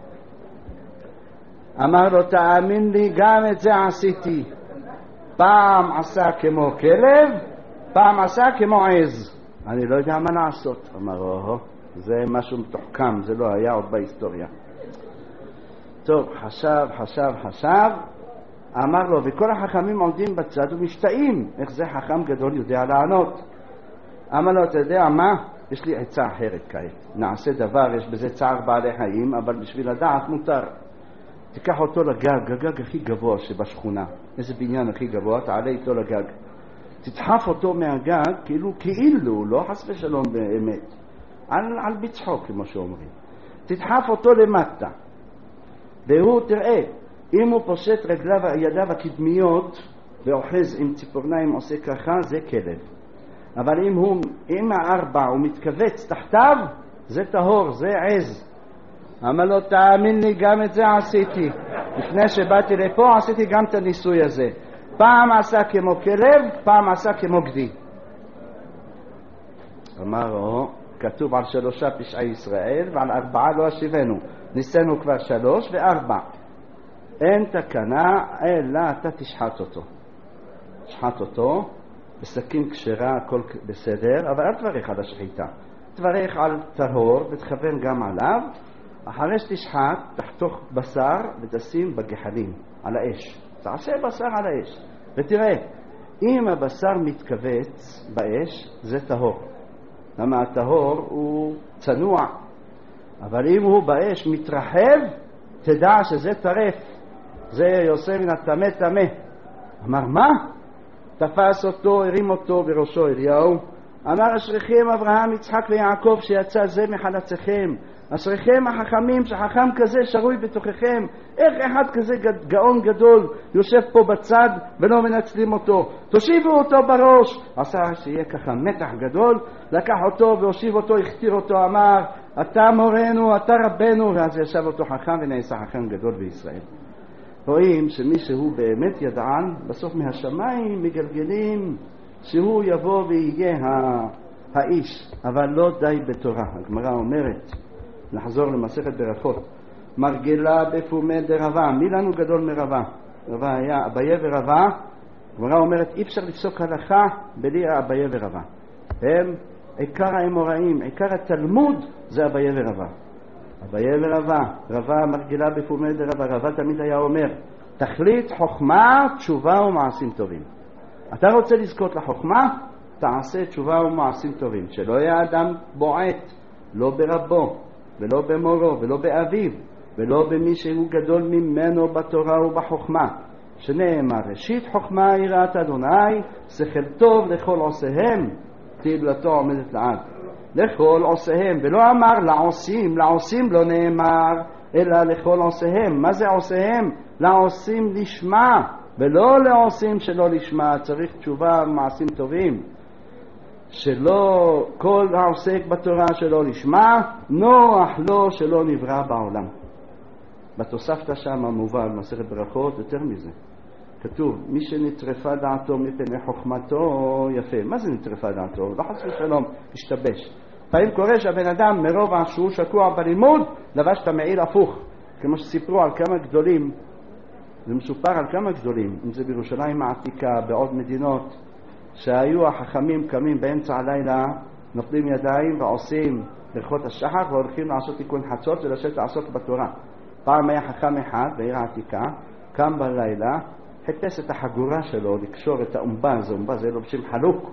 S1: אמר לו, תאמין לי, גם את זה עשיתי. פעם עשה כמו כלב, פעם עשה כמו עז. אני לא יודע מה לעשות. אמר לו, זה משהו מתוחכם, זה לא היה עוד בהיסטוריה. טוב, חשב, אמר לו, וכל החכמים עומדים בצד ומשתאים, איך זה חכם גדול יודע לענות. אמר לו, אתה יודע מה? יש לי עצה אחרת כעת. נעשה דבר, יש בזה צער בעלי חיים, אבל בשביל לדעת מותר. תיקח אותו לגג, הגג הכי גבוה שבשכונה. איזה בניין הכי גבוה, תעלה איתו לגג. תדחף אותו מהגג, כאילו, לא חס ושלום באמת. על בצחוק, כמו שאומרים. תדחף אותו למטה. והוא, תראה, אם הוא פושט רגליו, ידיו הקדמיות, ואוחז עם ציפורניים עושה ככה, זה כלב. אבל אם הוא עם הארבע הוא מתכווץ תחתיו, זה טהור, זה עז. אמר לו, תאמין לי, גם את זה עשיתי. לפני שבאתי לפה עשיתי גם את הניסוי הזה. פעם עשה כמו כלב, פעם עשה כמו גדי. אמר לו, כתוב על 3 פשעי ישראל ועל 4 לא אשיבנו. ניסינו כבר 3 ו4. אין תקנה, אלא אתה תשחט אותו. תשחט אותו, בסכין כשרה, הכל בסדר, אבל אל תברך על השחיטה. תברך על טהור ותכוון גם עליו. אחרי שתשחט, תחתוך בשר ותשים בגחלים, על האש. תעשה בשר על האש. ותראה, אם הבשר מתכווץ באש, זה טהור. למה הטהור הוא צנוע. אבל אם הוא באש מתרחב, תדע שזה טרף. זה יוצא מן הטמא טמא. אמר, מה? תפס אותו, הרים אותו בראשו אליהו. אמר, אשריכם אברהם, יצחק ויעקב שיצא זה מחלציכם. אשריכם החכמים שחכם כזה שרוי בתוככם. איך אחד כזה גאון גדול יושב פה בצד ולא מנצלים אותו? תושיבו אותו בראש. עשה שיהיה ככה מתח גדול, לקח אותו והושיב אותו, הכתיר אותו, אמר, אתה מורנו, אתה רבנו. ואז ישב אותו חכם ונעשה חכם גדול בישראל. רואים שמי שהוא באמת ידען, בסוף מהשמיים מגלגלים שהוא יבוא ויהיה האיש. אבל לא די בתורה. הגמרא אומרת, נחזור למסכת ברכות, מרגלה בפומי דרבה. מי לנו גדול מרבה? רבה היה אביה ורבה. הגמרא אומרת, אי אפשר לפסוק הלכה בלי אביה ורבה. הם עיקר האמוראים, עיקר התלמוד זה אביה ורבה. אביה ורבה, רבה מרגלה בפומי דרבה. רבה תמיד היה אומר, תכלית חוכמה, תשובה ומעשים טובים. אתה רוצה לזכות לחוכמה? תעשה תשובה ומעשים טובים. שלא יהיה אדם בועט, לא ברבו, ולא במורו, ולא באביו, ולא במי שהוא גדול ממנו בתורה ובחוכמה. שנאמר, ראשית חוכמה יראת אדוני, שכל טוב לכל עושיהם, תהילתו עומדת לעד. לכל עושיהם, ולא אמר לעושים, לעושים לא נאמר, אלא לכל עושיהם. מה זה עושיהם? לעושים לשמה, ולא לעושים שלא לשמה. צריך תשובה ומעשים טובים. שלא כל העוסק בתורה שלא לשמה, נוח לו שלא נברא בעולם. בתוספתא שם מובא במסכת ברכות יותר מזה. כתוב, מי שנטרפה דעתו מפני חוכמתו, יפה. מה זה נטרפה דעתו? לא חס ושלום, השתבש. פעמים קורה שהבן אדם מרוב שהוא שקוע בלימוד, לבש את המעיל הפוך. כמו שסיפרו על כמה גדולים, זה מסופר על כמה גדולים, אם זה בירושלים העתיקה, בעוד מדינות, שהיו החכמים קמים באמצע הלילה, נופלים ידיים ועושים ברכות השחר והולכים לעשות תיקון חצות ולשבת לעסוק בתורה. פעם היה חכם אחד בעיר העתיקה, קם בלילה, חיפש את החגורה שלו לקשור את האומבה, זה לובשים חלוק.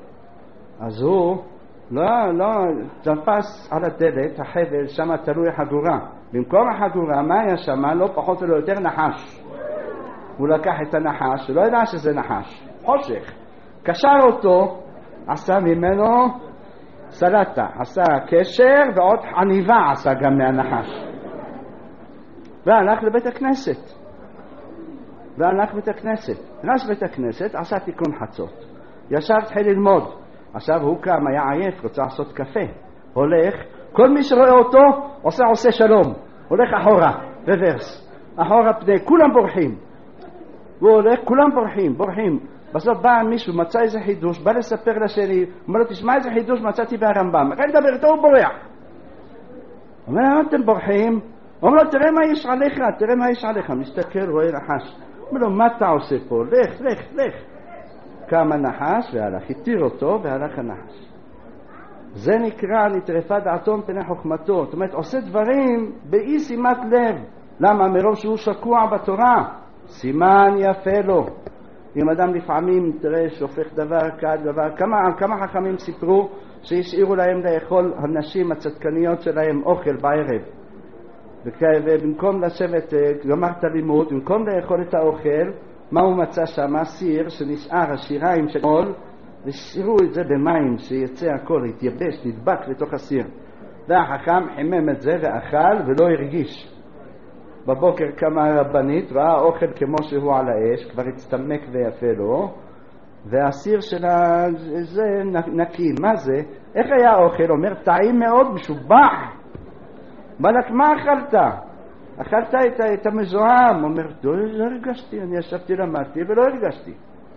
S1: אז הוא לא תפס על הדלת, החבל, שם תלוי חגורה. במקום החגורה, מה היה שם? לא פחות ולא יותר נחש. הוא לקח את הנחש, לא ידע שזה נחש, חושך. קשר אותו, עשה ממנו סלטה, עשה קשר ועוד עניבה עשה גם מהנחש. והלך לבית הכנסת. נכנס לבית הכנסת, עשה תיקון חצות. ישב התחיל ללמוד. עכשיו הוא קם, היה עייף, רוצה לעשות קפה. הולך, כל מי שרואה אותו עושה שלום, הולך אחורה, רוורס, אחורה פני, כולם בורחים. הוא הולך, כולם בורחים. בסוף בא מישהו, מצא איזה חידוש, בא לספר לשני, אומר לו, תשמע איזה חידוש מצאתי ברמב"ם. אחרי לדבר איתו הוא בורח. אומר לו, אתם בורחים? אומר לו, תראה מה יש עליך. מסתכל, רואה נחש. אומר לו, מה אתה עושה פה? לך. קם הנחש והלך, התיר אותו והלך הנחש. זה נקרא נטרפה דעתו מפני חוכמתו. זאת אומרת, עושה דברים באי שימת לב. למה? מרוב שהוא שקוע בתורה. סימן יפה לו. אם אדם לפעמים תראה שהופך דבר, כמה חכמים סיפרו שהשאירו להם לאכול הנשים הצדקניות שלהם אוכל בערב. ובמקום לשבת, גמרת לימוד, במקום לאכול את האוכל, מה הוא מצא שם? סיר שנשאר, השיריים של עול, ושאירו את זה במים, שיצא הכל, התייבש, נדבק לתוך הסיר. והחכם חימם את זה ואכל ולא הרגיש. בבוקר קמה הרבנית, ראה אוכל כמו שהוא על האש, כבר הצטמק ויפה לו, והסיר שלה זה נקי. מה זה? איך היה האוכל? אומר, טעים מאוד, משובח. בלק, מה אכלת? אכלת את המזוהם. אומר, לא הרגשתי, אני ישבתי למדתי ולא הרגשתי.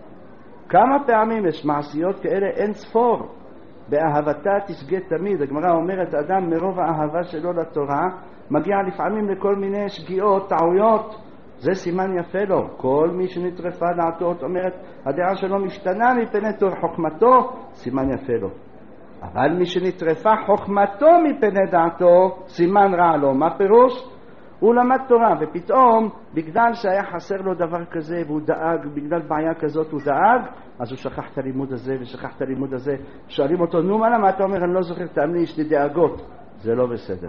S1: כמה פעמים יש מעשיות כאלה אין ספור. באהבתה תשגה תמיד. הגמרא אומרת, אדם מרוב האהבה שלו לתורה, מגיע לפעמים לכל מיני שגיאות, טעויות. זה סימן יפה לו. כל מי שנטרפה דעתו, אומרת, הדעה שלו משתנה מפני תור חוכמתו, סימן יפה לו. אבל מי שנטרפה חוכמתו מפני דעתו, סימן רע לו. מה פירוש? הוא למד תורה, ופתאום, בגלל שהיה חסר לו דבר כזה, והוא דאג, בגלל בעיה כזאת הוא דאג, אז הוא שכח את הלימוד הזה ושכח את הלימוד הזה. שואלים אותו, נו, מה אתה אומר? אני לא זוכר, תאמין לי, יש לי דאגות. זה לא בסדר.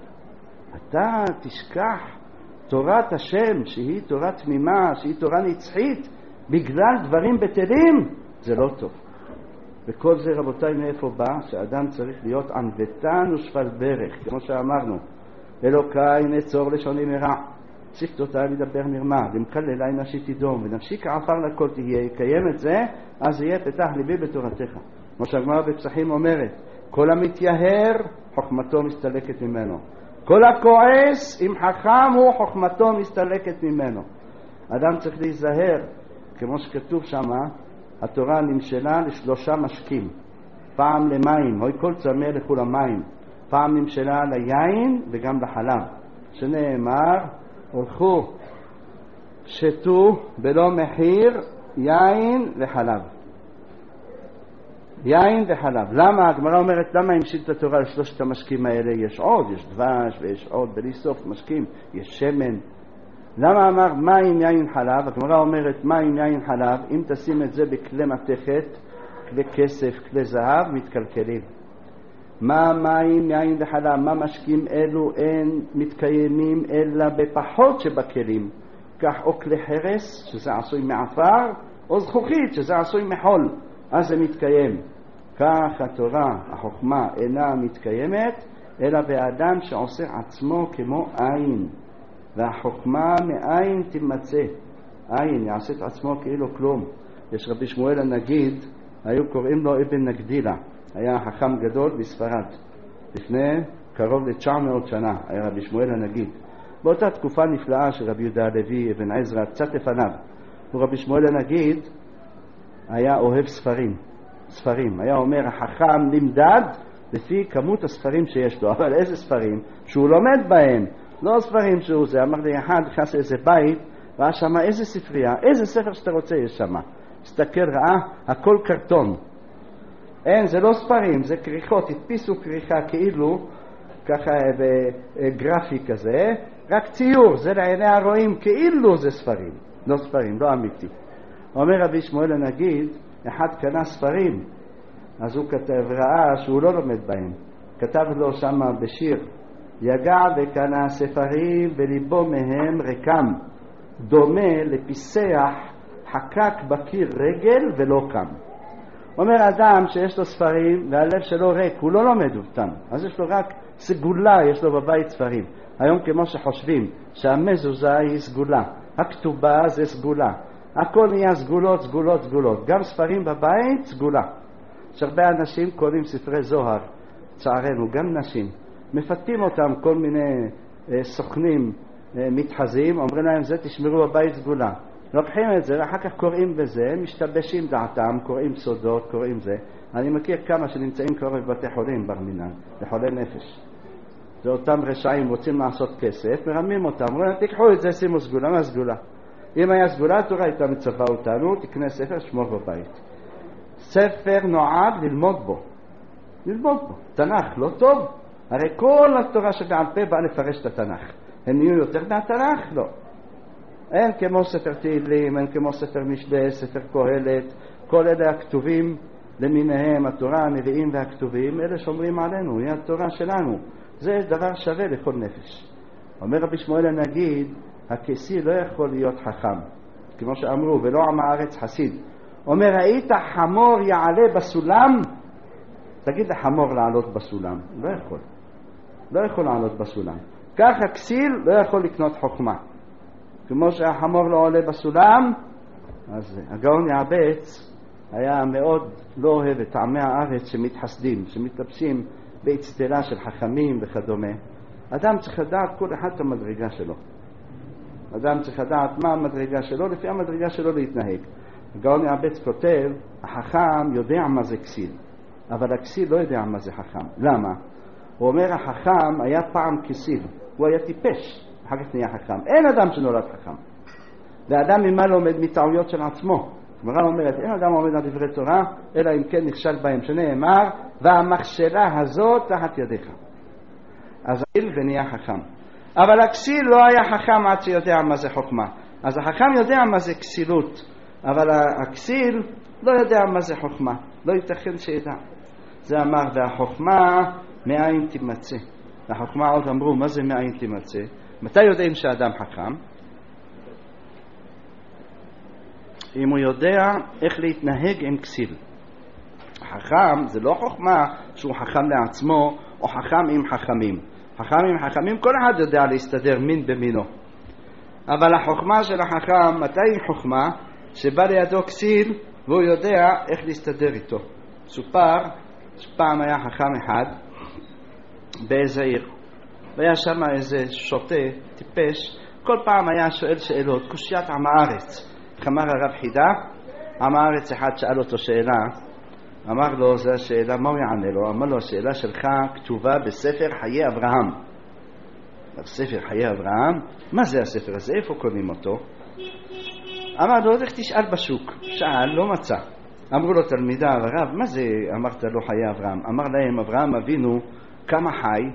S1: אתה תשכח תורת השם, שהיא תורה תמימה, שהיא תורה נצחית, בגלל דברים בטלים, זה לא טוב. וכל זה, רבותיי, מאיפה בא? שאדם צריך להיות ענוותן ושפל ברך, כמו שאמרנו. אלוקיי נצור לשוני מרע, שפתותיי לדבר מרמה, למקלל עין נשי תדום, ונפשי כעפר לכל תהיה. יקיים את זה, אז יהיה פתח ליבי בתורתך. כמו שהגמרא בפסחים אומרת, כל המתייהר, חוכמתו מסתלקת ממנו. כל הכועס, אם חכם הוא, חוכמתו מסתלקת ממנו. אדם צריך להיזהר, כמו שכתוב שם, התורה נמשלה לשלושה משקים. פעם למים, הוי כל צמא לכו למים. פעם נמשלה ליין וגם לחלב. שנאמר, הולכו, שתו בלא מחיר יין וחלב. יין וחלב. למה? הגמרא אומרת, למה המשיל את התורה לשלושת המשקים האלה? יש עוד, יש דבש ויש עוד בלי סוף משקים, יש שמן. למה אמר מים יין חלב? הגמרא אומרת מים יין חלב, אם תשים את זה בכלי מתכת, כלי כסף, כלי זהב, מתקלקלים. מה מים יין וחלב? מה משקים אלו אין מתקיימים אלא בפחות שבכלים, כך או כלי חרס שזה עשוי מעפר, או זכוכית שזה עשוי מחול, אז זה מתקיים. כך התורה, החוכמה, אינה מתקיימת אלא באדם שעושה עצמו כמו עין, והחוכמה מעין תמצא. עין יעשה את עצמו כאילו כלום. יש רבי שמואל הנגיד, היו קוראים לו אבן נגדילה, היה חכם גדול בספרד לפני קרוב ל-900 שנה. היה רבי שמואל הנגיד באותה תקופה נפלאה של רבי יהודה הלוי, אבן עזרא, קצת לפניו. ורבי שמואל הנגיד היה אוהב ספרים. היה אומר, החכם נמדד לפי כמות הספרים שיש לו. אבל איזה ספרים? שהוא לומד בהם, לא ספרים שהוא זה. אמר לי אחד, נכנס לאיזה בית, ראה שמה איזה ספרייה, איזה ספר שאתה רוצה יש שמה. הסתכל, ראה, הכל קרטון. אין, זה לא ספרים, זה כריכות, הדפיסו כריכה כאילו, ככה בגרפי כזה, רק ציור, זה לעיני הרואים, כאילו זה ספרים. לא ספרים, לא אמיתי. אומר רבי שמואל הנגיד, אחד קנה ספרים, אז הוא כתב, ראה שהוא לא לומד בהם. כתב לו שמה בשיר, יגע וקנה ספרים וליבו מהם רקם, דומה לפיסח חקק בקיר רגל ולא קם. אומר אדם שיש לו ספרים והלב שלו ריק, הוא לא לומד אותם, אז יש לו רק סגולה, יש לו בבית ספרים. היום כמו שחושבים שהמזוזה היא סגולה, הכתובה זה סגולה, הכל נהיה סגולות, גם ספרים בבית סגולה. יש הרבה אנשים קוראים ספרי זוהר, צערנו, גם נשים. מפתים אותם כל מיני סוכנים מתחזים, אומרים להם זה תשמרו בבית סגולה. לוקחים את זה, ואחר כך קוראים בזה, משתבשים דעתם, קוראים סודות, קוראים זה. אני מכיר כמה שנמצאים קרוב בבתי חולים ברמינן, לחולי נפש. זה אותם רשעים רוצים לעשות כסף, מרמים אותם, אומרים, תיקחו את זה, שימו סגולה, מה סגולה? אם היה סגולה, התורה הייתה מצווה אותנו, תקנה ספר, שמור בבית. ספר נועד ללמוד בו. ללמוד בו. תנ"ך לא טוב? הרי כל התורה שבעל פה באה לפרש את התנ"ך. הם נהיו יותר מהתנ"ך? לא. אין כמו ספר תהילים, אין כמו ספר משלי, ספר קהלת, כל אלה הכתובים למיניהם, התורה, הנביאים והכתובים, אלה שומרים עלינו, היא התורה שלנו. זה דבר שווה לכל נפש. אומר רבי שמואל הנגיד, הכסי לא יכול להיות חכם, כמו שאמרו, ולא עם הארץ חסיד. אומר, ראית חמור יעלה בסולם? תגיד לחמור לעלות בסולם. לא יכול. לא יכול לעלות בסולם. כך הכסיל לא יכול לקנות חוכמה. כמו שהחמור לא עולה בסולם, אז הגאון יעבץ היה מאוד לא אוהב את עמי הארץ שמתחסדים, שמתלבשים באצטלה של חכמים וכדומה. אדם צריך לדעת כל אחד את המדרגה שלו. אדם צריך לדעת מה המדרגה שלו, לפי המדרגה שלו להתנהג. הגאון יעבץ כותב, החכם יודע מה זה כסיל, אבל הכסיל לא יודע מה זה חכם. למה? הוא אומר, החכם היה פעם כסיל, הוא היה טיפש, אחר כך נהיה חכם. אין אדם שנולד חכם. ואדם ממה לומד מטעויות של עצמו. הגמרא אומרת, אין אדם עומד על דברי תורה, אלא אם כן נכשל בהם, שנאמר, והמכשלה הזאת תחת ידיך. אז הכסיל ונהיה חכם. אבל הכסיל לא היה חכם עד שיודע מה זה חוכמה. אז החכם יודע מה זה כסילות, אבל הכסיל לא יודע מה זה חוכמה. לא ייתכן שידע. זה אמר, והחוכמה מאין תימצא. החוכמה עוד אמרו, מה זה מאין תימצא? מתי יודעים שאדם חכם? אם הוא יודע איך להתנהג עם כסיל. החכם זה לא חוכמה שהוא חכם לעצמו או חכם עם חכמים. חכם עם חכמים, כל אחד יודע להסתדר מין במינו. אבל החוכמה של החכם, מתי היא חוכמה? שבא לידו כסיל והוא יודע איך להסתדר איתו. סופר שפעם היה חכם אחד באיזה עיר, והיה שם איזה שוטה טיפש, כל פעם היה שואל שאלות, קושיית עם הארץ. אמר הרב חידה, עם הארץ אחד שאל אותו שאלה, אמר לו, זו השאלה, מה הוא יענה לו? אמר לו, השאלה שלך כתובה בספר חיי אברהם. בספר חיי אברהם? מה זה הספר הזה? איפה קונים אותו? אמר לו, איך תשאל בשוק? שאל, לא מצא. אמרו לו תלמידה, הרב, מה זה אמרת לו חיי אברהם? אמר להם, אברהם אבינו כמה חי?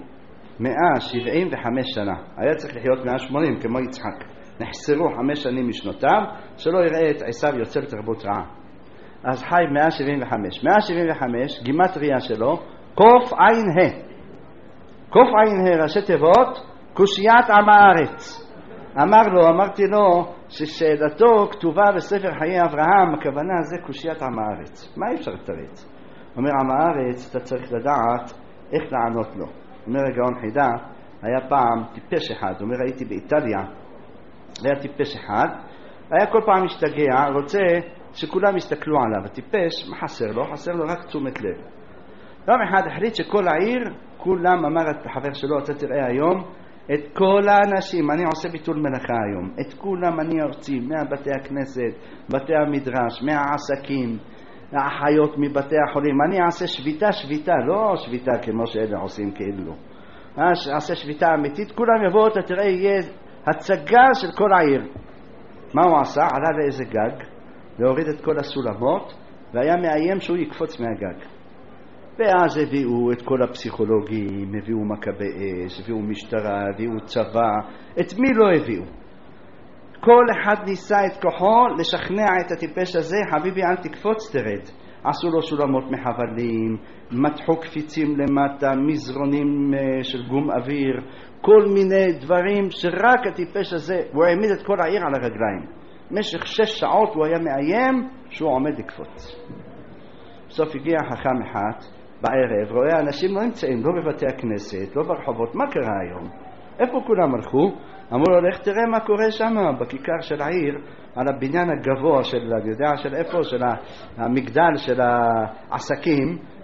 S1: 175 שנה. היה צריך לחיות 180 כמו יצחק. נחסרו 5 שנים משנותיו, שלא יראה את עשיו יוצר תרבות רעה. אז חי 175. 175, גימטריה שלו, קוף עין ה'. קוף עין ה', ראשי תיבות, קושיית עם הארץ. אמרתי לו, ששאלתו כתובה בספר חיי אברהם, הכוונה זה קושיית עם הארץ. מה אפשר לתרץ? אומר, עם הארץ, אתה צריך לדעת איך לענות לו. אומר הגאון חידה, היה פעם טיפש אחד, אומר, הייתי באיטליה, היה טיפש אחד, היה כל פעם משתגע, רוצה שכולם יסתכלו עליו. הטיפש, מה חסר לו? חסר לו רק תשומת לב. פעם אחד החליט שכל העיר, כולם, אמר את החבר שלו, אתה תראה היום, את כל האנשים, אני עושה ביטול מלאכה היום, את כולם אני ארצי, מהבתי הכנסת, בתי המדרש, מהעסקים, האחיות מבתי החולים, אני אעשה שביתה, לא שביתה כמו שאלה עושים כאילו, אעשה שביתה אמיתית, כולם יבואו, אתה תראה, יהיה הצגה של כל העיר. מה הוא עשה? עלה לאיזה גג, להוריד את כל הסולמות, והיה מאיים שהוא יקפוץ מהגג. ואז הביאו את כל הפסיכולוגים, הביאו מכבי אש, הביאו משטרה, הביאו צבא, את מי לא הביאו? כל אחד ניסה את כוחו לשכנע את הטיפש הזה, חביבי אל תקפוץ תרד. עשו לו סולמות מחבלים, מתחו קפיצים למטה, מזרונים של גום אוויר, כל מיני דברים שרק הטיפש הזה, הוא העמיד את כל העיר על הרגליים. במשך 6 שעות הוא היה מאיים שהוא עומד לקפוץ. בסוף הגיע חכם אחד בערב, רואה אנשים לא נמצאים, לא בבתי הכנסת, לא ברחובות, מה קרה היום? איפה כולם הלכו? אמרו לו, לך תראה מה קורה שם, בכיכר של העיר, על הבניין הגבוה של, אני יודע, של איפה, של המגדל של העסקים,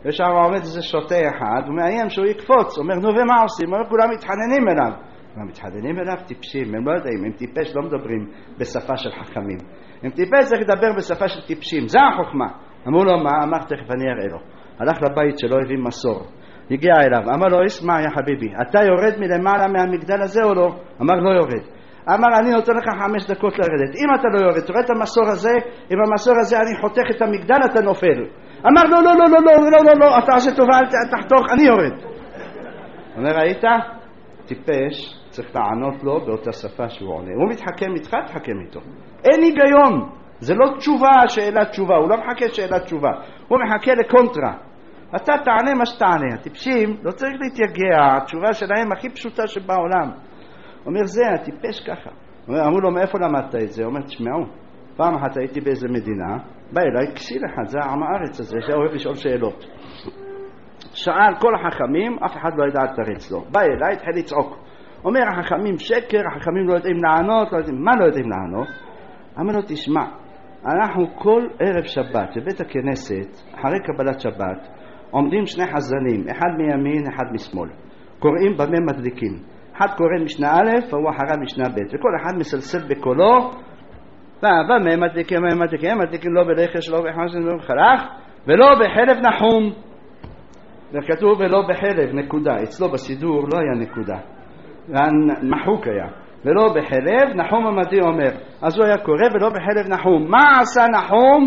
S1: ושם עומד איזה שוטה אחד, הוא מאיים שהוא יקפוץ, אומר נו ומה עושים? הוא אומר כולם מתחננים אליו. הם מתחננים אליו? טיפשים, הם לא יודעים, הם טיפש לא מדברים בשפה של חכמים. הם טיפש צריך לדבר בשפה של טיפשים, זה החוכמה. אמרו לו מה? אמר תכף אני אראה לו. הלך לבית שלו, הביא מסור. הגיע אליו, אמר לו אסמע יא חביבי, אתה יורד מלמעלה מהמגדל הזה או לא? אמר לא יורד. אמר אני נותן לך 5 דקות לרדת, אם אתה לא יורד, תראה את המסור הזה, עם המסור הזה אני חותך את המגדל, אתה נופל. אמר לא לא לא לא לא לא לא לא, אתה עושה טובה, אל תחתוך, אני יורד. אומר ראית? טיפש, צריך לענות לו באותה שפה שהוא עונה. הוא מתחכם איתך, תחכם איתו. אין היגיון, זה לא תשובה, שאלת תשובה, הוא לא מחכה שאלת תשובה, הוא מחכה לקונטרה. אתה תענה מה שתענה, הטיפשים לא צריך להתייגע, התשובה שלהם הכי פשוטה שבעולם. אומר זה, הטיפש ככה. אמרו לו מאיפה למדת את זה? אומר תשמעו, פעם אחת הייתי באיזה מדינה, בא אליי כסיל אחד, זה עם הארץ הזה שאוהב לשאול שאלות. שאל כל החכמים, אף אחד לא ידע לתרץ לו. בא אליי, התחיל לצעוק. אומר החכמים שקר, החכמים לא יודעים לענות, לא יודעים, מה לא יודעים לענות? אמר לו תשמע, אנחנו כל ערב שבת בבית הכנסת, אחרי קבלת שבת, עומדים 2 חזנים, אחד מימין, אחד משמאל. קוראים במה מדליקים. אחד קורא משנה א', והוא אחריו משנה ב', וכל אחד מסלסל בקולו, במה מדליקים, מדליקים לא בלחש, לא בחמש, לא בחלך, ולא בחלב נחום. וכתוב ולא בחלב, נקודה. אצלו בסידור לא היה נקודה. מחוק היה. ולא בחלב, נחום עמדי אומר. אז הוא היה קורא ולא בחלב נחום. מה עשה נחום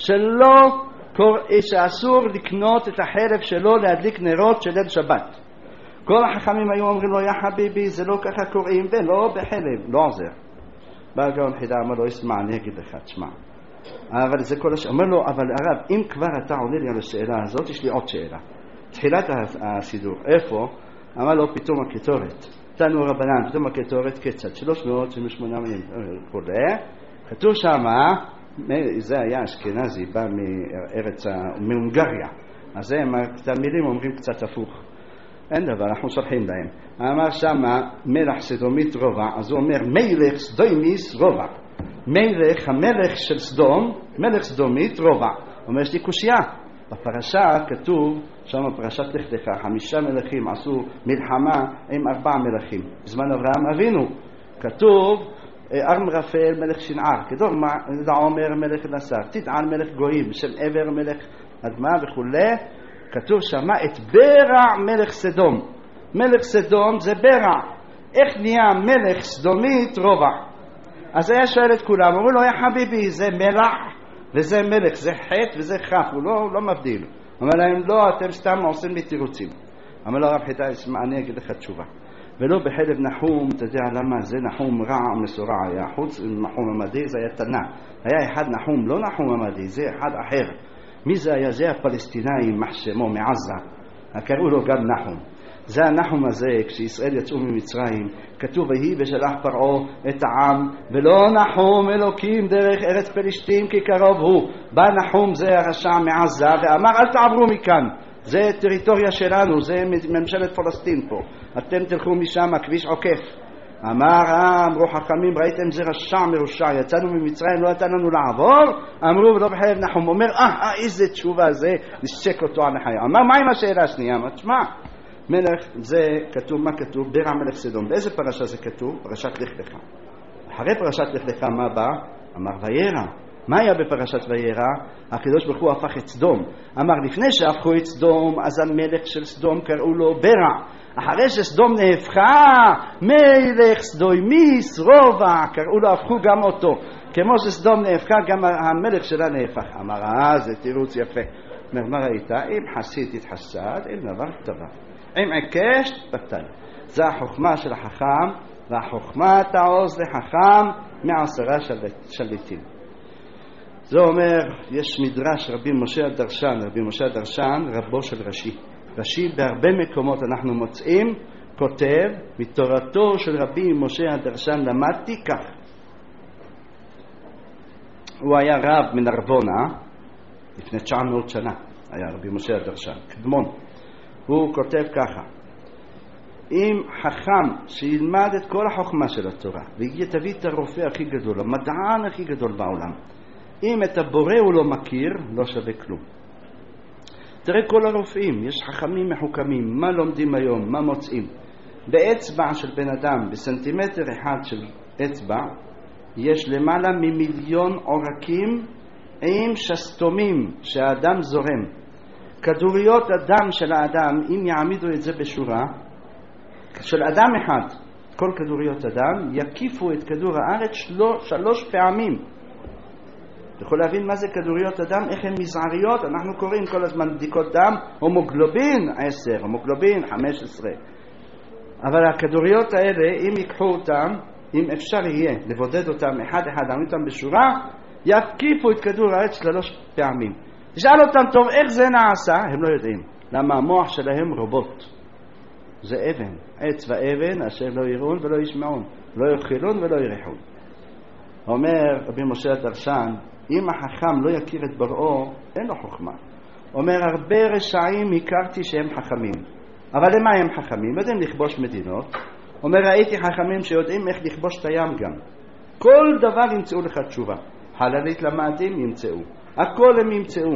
S1: שאסור לקנות את החלב שלו להדליק נרות של ליל שבת? כל החכמים היו אומרים לו, יא חביבי, זה לא ככה קוראים, ולא בחלב, לא עוזר. בא הגאון חידה, אמר לו, אסמע, אני אגיד לך, תשמע. אבל זה כל השאלה. אומר לו, אבל הרב, אם כבר אתה עונה לי על השאלה הזאת, יש לי עוד שאלה. תחילת הסידור, איפה? אמר לו, פתאום הקטורת. תנו רבנן, פתאום הקטורת קצת, 378 מילים. כתוב שמה, זה היה אשכנזי, בא מארץ, מהונגריה. אז זה, התלמידים אומרים קצת הפוך. אין דבר, אנחנו שולחים להם. אמר שמה מלך סדומית רובע, אז הוא אומר מלך סדומיס רובע. המלך של סדום, מלך סדומית רובע. הוא אומר יש לי קושיה. בפרשה כתוב, שם בפרשת לך לך, 5 מלכים עשו מלחמה עם 4 מלכים. בזמן אברהם אבינו. כתוב ארם רפאל מלך שנער, כדור עומר מלך נסר, תדען מלך גויים, שם עבר מלך אדמה וכולי. כתוב שמה את ברע מלך סדום. מלך סדום זה ברע. איך נהיה מלך סדומית רובע? אז היה שואל את כולם, אמרו לו, יא חביבי, זה מלח וזה מלך, זה חטא וזה חף, הוא לא מבדיל. אמר להם, לא, אתם סתם עושים לי תירוצים. אמר לו, רב חיטה, אני אגיד לך תשובה. ולא בחלב נחום, אתה יודע למה? זה נחום רע ומסורע היה. חוץ נחום עמדי, זה היה תנא. היה אחד נחום, לא נחום עמדי, זה אחד אחר. מי זה היה? זה הפלסטינאים מחשמו מעזה, קראו לו גם נחום. זה הנחום הזה, כשישראל יצאו ממצרים, כתוב ויהי בשלח פרעה את העם, ולא נחום אלוקים דרך ארץ פלשתים כי קרוב הוא. בא נחום, זה הרשע מעזה, ואמר אל תעברו מכאן, זה טריטוריה שלנו, זה ממשלת פלסטין פה, אתם תלכו משם, הכביש עוקף. אמרו חכמים, ראיתם זה רשע מרושע, יצאנו ממצרים, לא נתן לנו לעבור. אמרו ולא בחלב נחום. אומר איזה תשובה זה, נשק אותו על החיה. אמר מה עם השאלה השנייה? אמר תשמע, מלך זה כתוב, מה כתוב? ברע מלך סדום. באיזה פרשה זה כתוב? פרשת לך לך. אחרי פרשת לך לך מה בא? אמר וירא. מה היה בפרשת וירא? הקדוש ברוך הוא הפך את סדום. אמר לפני שהפכו את סדום, אז המלך של סדום קראו לו ברע. אחרי שסדום נהפכה, מלך סדומיס רובע, קראו לו, הפכו גם אותו. כמו שסדום נהפכה, גם המלך שלה נהפך. אמר, זה תירוץ יפה. אומר, מה ראית? אם חסיד תתחסד, אם נבר תבר. אם עיקש, תבטל. זה החוכמה של החכם, והחוכמה תעוז לחכם מ10 שליטים. זה אומר, יש מדרש רבי משה הדרשן, רבו של רש"י. רש"י בהרבה מקומות אנחנו מוצאים, כותב, מתורתו של רבי משה הדרשן למדתי כך. הוא היה רב מנרבונה, לפני 900 שנה, היה רבי משה הדרשן, קדמון. הוא כותב ככה, אם חכם שילמד את כל החוכמה של התורה, ותביא את הרופא הכי גדול, המדען הכי גדול בעולם, אם את הבורא הוא לא מכיר, לא שווה כלום. תראה כל הרופאים, יש חכמים מחוכמים, מה לומדים היום, מה מוצאים. באצבע של בן אדם, בסנטימטר אחד של אצבע, יש למעלה ממיליון עורקים עם שסתומים שהאדם זורם. כדוריות הדם של האדם, אם יעמידו את זה בשורה, של אדם אחד, כל כדוריות הדם, יקיפו את כדור הארץ 3 פעמים. אתה יכול להבין מה זה כדוריות הדם, איך הן מזעריות? אנחנו קוראים כל הזמן בדיקות דם, הומוגלובין 10, הומוגלובין 15. אבל הכדוריות האלה, אם ייקחו אותם, אם אפשר יהיה לבודד אותם אחד אחד, להעמיד אותם בשורה, יקיפו את כדור הארץ 3 פעמים. תשאל אותם, טוב, איך זה נעשה? הם לא יודעים. למה המוח שלהם רובוט. זה אבן, עץ ואבן, אשר לא יראון ולא ישמעון, לא יאכלון ולא יריחון. אומר רבי משה הדרשן, אם החכם לא יכיר את בראו, אין לו חוכמה. אומר, הרבה רשעים הכרתי שהם חכמים. אבל למה הם חכמים? יודעים לכבוש מדינות. אומר, ראיתי חכמים שיודעים איך לכבוש את הים גם. כל דבר ימצאו לך תשובה. חללית למאדים ימצאו. הכל הם ימצאו.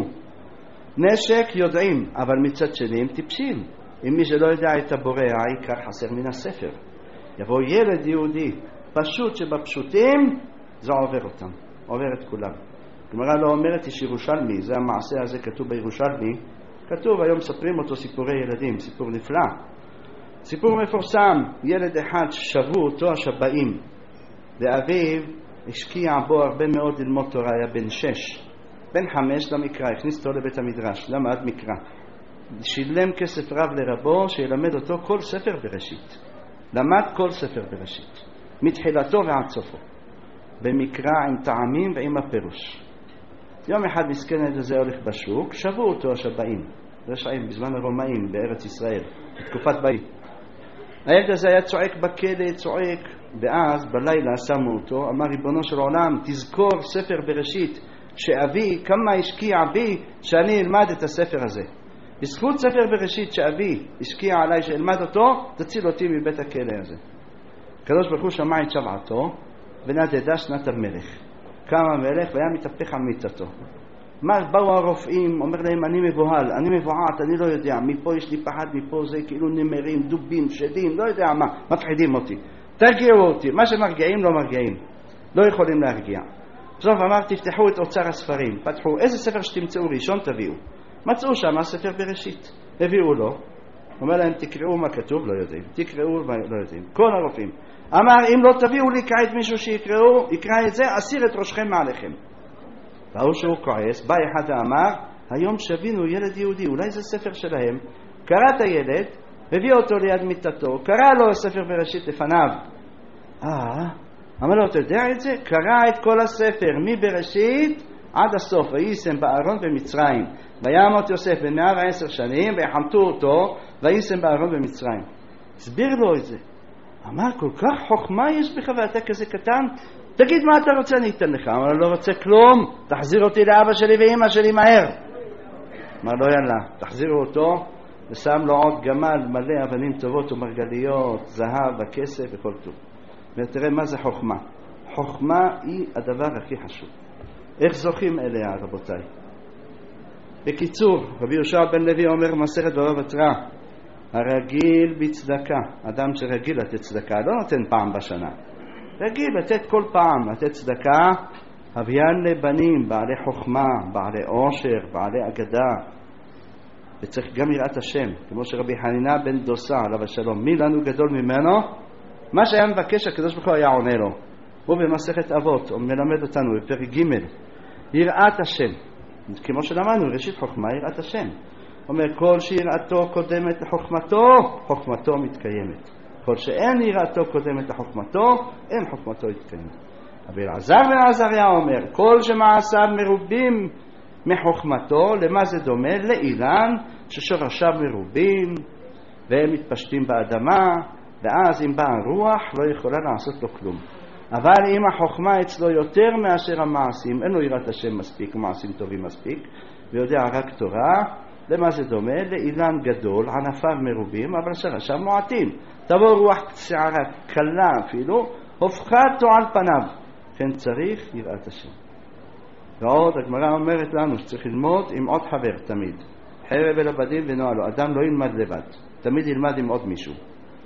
S1: נשק יודעים, אבל מצד שני הם טיפשים. אם מי שלא יודע את הבורא, העיקר חסר מן הספר. יבוא ילד יהודי, פשוט שבפשוטים, זה עובר אותם. עובר את כולם. גמרא לא אומרת, יש ירושלמי, זה המעשה הזה כתוב בירושלמי. כתוב, היום מספרים אותו סיפורי ילדים, סיפור נפלא. סיפור מפורסם, ילד אחד שבו אותו השבאים. ואביו השקיע בו הרבה מאוד ללמוד תורה, היה בן 6. בן 5 למקרא, הכניס אותו לבית המדרש, למד מקרא. שילם כסף רב לרבו שילמד אותו כל ספר בראשית. למד כל ספר בראשית. מתחילתו ועד סופו. במקרא עם טעמים ועם הפירוש. יום אחד מסכן הילד הזה הולך בשוק, שבו אותו השבאים. רשעים בזמן הרומאים בארץ ישראל, בתקופת באים. הילד הזה היה צועק בכלא, צועק, ואז בלילה שמו אותו, אמר ריבונו של עולם, תזכור ספר בראשית, שאבי, כמה השקיע בי שאני אלמד את הספר הזה. בזכות ספר בראשית שאבי השקיע עליי שאלמד אותו, תציל אותי מבית הכלא הזה. הקדוש ברוך הוא שמע את שבעתו, ונדדה שנת המלך. קם המלך והיה מתהפך על מיטתו. באו הרופאים, אומר להם, אני מבוהל, אני מבועת, אני לא יודע, מפה יש לי פחד, מפה זה כאילו נמרים, דובים, שדים, לא יודע מה, מפחידים אותי. תרגיעו אותי, מה שמרגיעים לא מרגיעים. לא יכולים להרגיע. בסוף אמר, תפתחו את אוצר הספרים. פתחו, איזה ספר שתמצאו ראשון תביאו. מצאו שם ספר בראשית. הביאו לו. אומר להם, תקראו מה כתוב, לא יודעים. תקראו מה לא יודעים. כל הרופאים. אמר, אם לא תביאו לי כעת מישהו שיקראו, יקרא את זה, אסיר את ראשכם מעליכם. ראו שהוא כועס, בא אחד ואמר, היום שבינו ילד יהודי, אולי זה ספר שלהם. קרא את הילד, הביא אותו ליד מיטתו, קרא לו ספר בראשית לפניו. אמר לו, אתה יודע את זה? קרא את כל הספר, מבראשית עד הסוף, ויישם בארון במצרים. וימות יוסף בן 110 שנים, ויחמתו אותו, ויישם בארון במצרים. הסביר לו את זה. אמר, כל כך חוכמה יש בך ואתה כזה קטן? תגיד מה אתה רוצה, אני אתן לך. אמר, לא רוצה כלום, תחזיר אותי לאבא שלי ואמא שלי מהר. אמר, לא יאללה, תחזירו אותו, ושם לו עוד גמל מלא אבנים טובות ומרגליות, זהב וכסף וכל טוב. ותראה מה זה חוכמה. חוכמה היא הדבר הכי חשוב. איך זוכים אליה, רבותיי? בקיצור, רבי יהושע בן לוי אומר מסכת בבא בתרא, הרגיל בצדקה, אדם שרגיל לתת צדקה, לא נותן פעם בשנה, רגיל לתת כל פעם, לתת צדקה, הביאן לבנים, בעלי חוכמה, בעלי עושר, בעלי אגדה, וצריך גם יראת השם, כמו שרבי חנינה בן דוסה עליו השלום, מי לנו גדול ממנו? מה שהיה מבקש הקדוש ברוך הוא היה עונה לו. הוא במסכת אבות, הוא מלמד אותנו בפרק ג' יראת השם, כמו שלמדנו, ראשית חוכמה יראת השם. אומר, כל שיראתו קודמת לחוכמתו, חוכמתו מתקיימת. כל שאין יראתו קודמת לחוכמתו, אין חוכמתו מתקיימת. אבל אלעזר בן עזריה אומר, כל שמעשיו מרובים מחוכמתו, למה זה דומה? לאילן ששורשיו מרובים והם מתפשטים באדמה, ואז אם באה רוח לא יכולה לעשות לו כלום. אבל אם החוכמה אצלו יותר מאשר המעשים, אין לו יראת השם מספיק, מעשים טובים מספיק, ויודע רק תורה, למה זה דומה? לאילן גדול, ענפיו מרובים, אבל שורשיו מועטים. תבוא רוח שערה קלה אפילו, הופכה אותו על פניו. כן צריך יראת השם. ועוד הגמרא אומרת לנו שצריך ללמוד עם עוד חבר תמיד. חרב אל עבדים ונועלו. אדם לא ילמד לבד, תמיד ילמד עם עוד מישהו.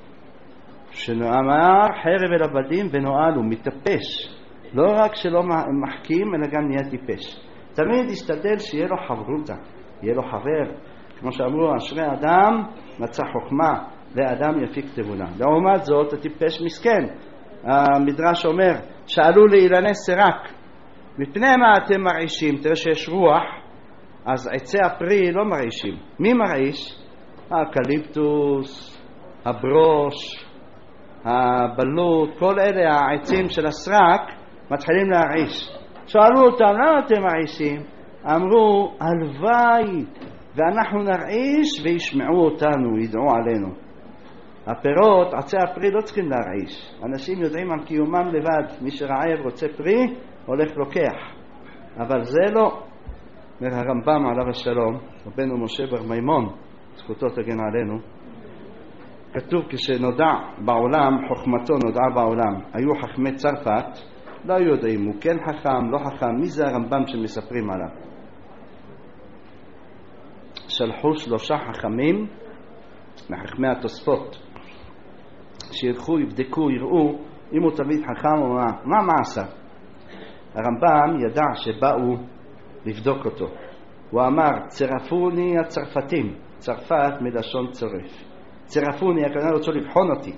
S1: שנאמר חרב אל עבדים ונועלו, מתאפש. לא רק שלא מחכים, אלא גם נהיה טיפש. תמיד ישתדל שיהיה לו חברותה, יהיה לו חבר. כמו שאמרו, אשרי אדם מצא חוכמה, ואדם יפיק תבונה. לעומת זאת, הטיפש מסכן. המדרש אומר, שאלו לאילני סרק, מפני מה אתם מרעישים? תראה שיש רוח, אז עצי הפרי לא מרעישים. מי מרעיש? האקליפטוס, הברוש, הבלוט, כל אלה העצים של הסרק מתחילים להרעיש. שאלו אותם, למה אתם מרעישים? אמרו, הלוואי ואנחנו נרעיש וישמעו אותנו, ידעו עלינו. הפירות, עצי הפרי לא צריכים להרעיש. אנשים יודעים על קיומם לבד. מי שרעב רוצה פרי, הולך לוקח. אבל זה לא. אומר הרמב"ם עליו השלום, רבנו משה בר מימון, זכותו תגן עלינו, כתוב כשנודע בעולם, חוכמתו נודעה בעולם, היו חכמי צרפת, לא יודעים, הוא כן חכם, לא חכם, מי זה הרמב"ם שמספרים עליו? שלחו 3 חכמים מחכמי התוספות, שילכו, יבדקו, יראו אם הוא תמיד חכם או מה מעשה. הרמב"ם ידע שבאו לבדוק אותו. הוא אמר, צרפוני הצרפתים, צרפת מלשון צורף. צרפוני, הכוונה רוצה לבחון אותי.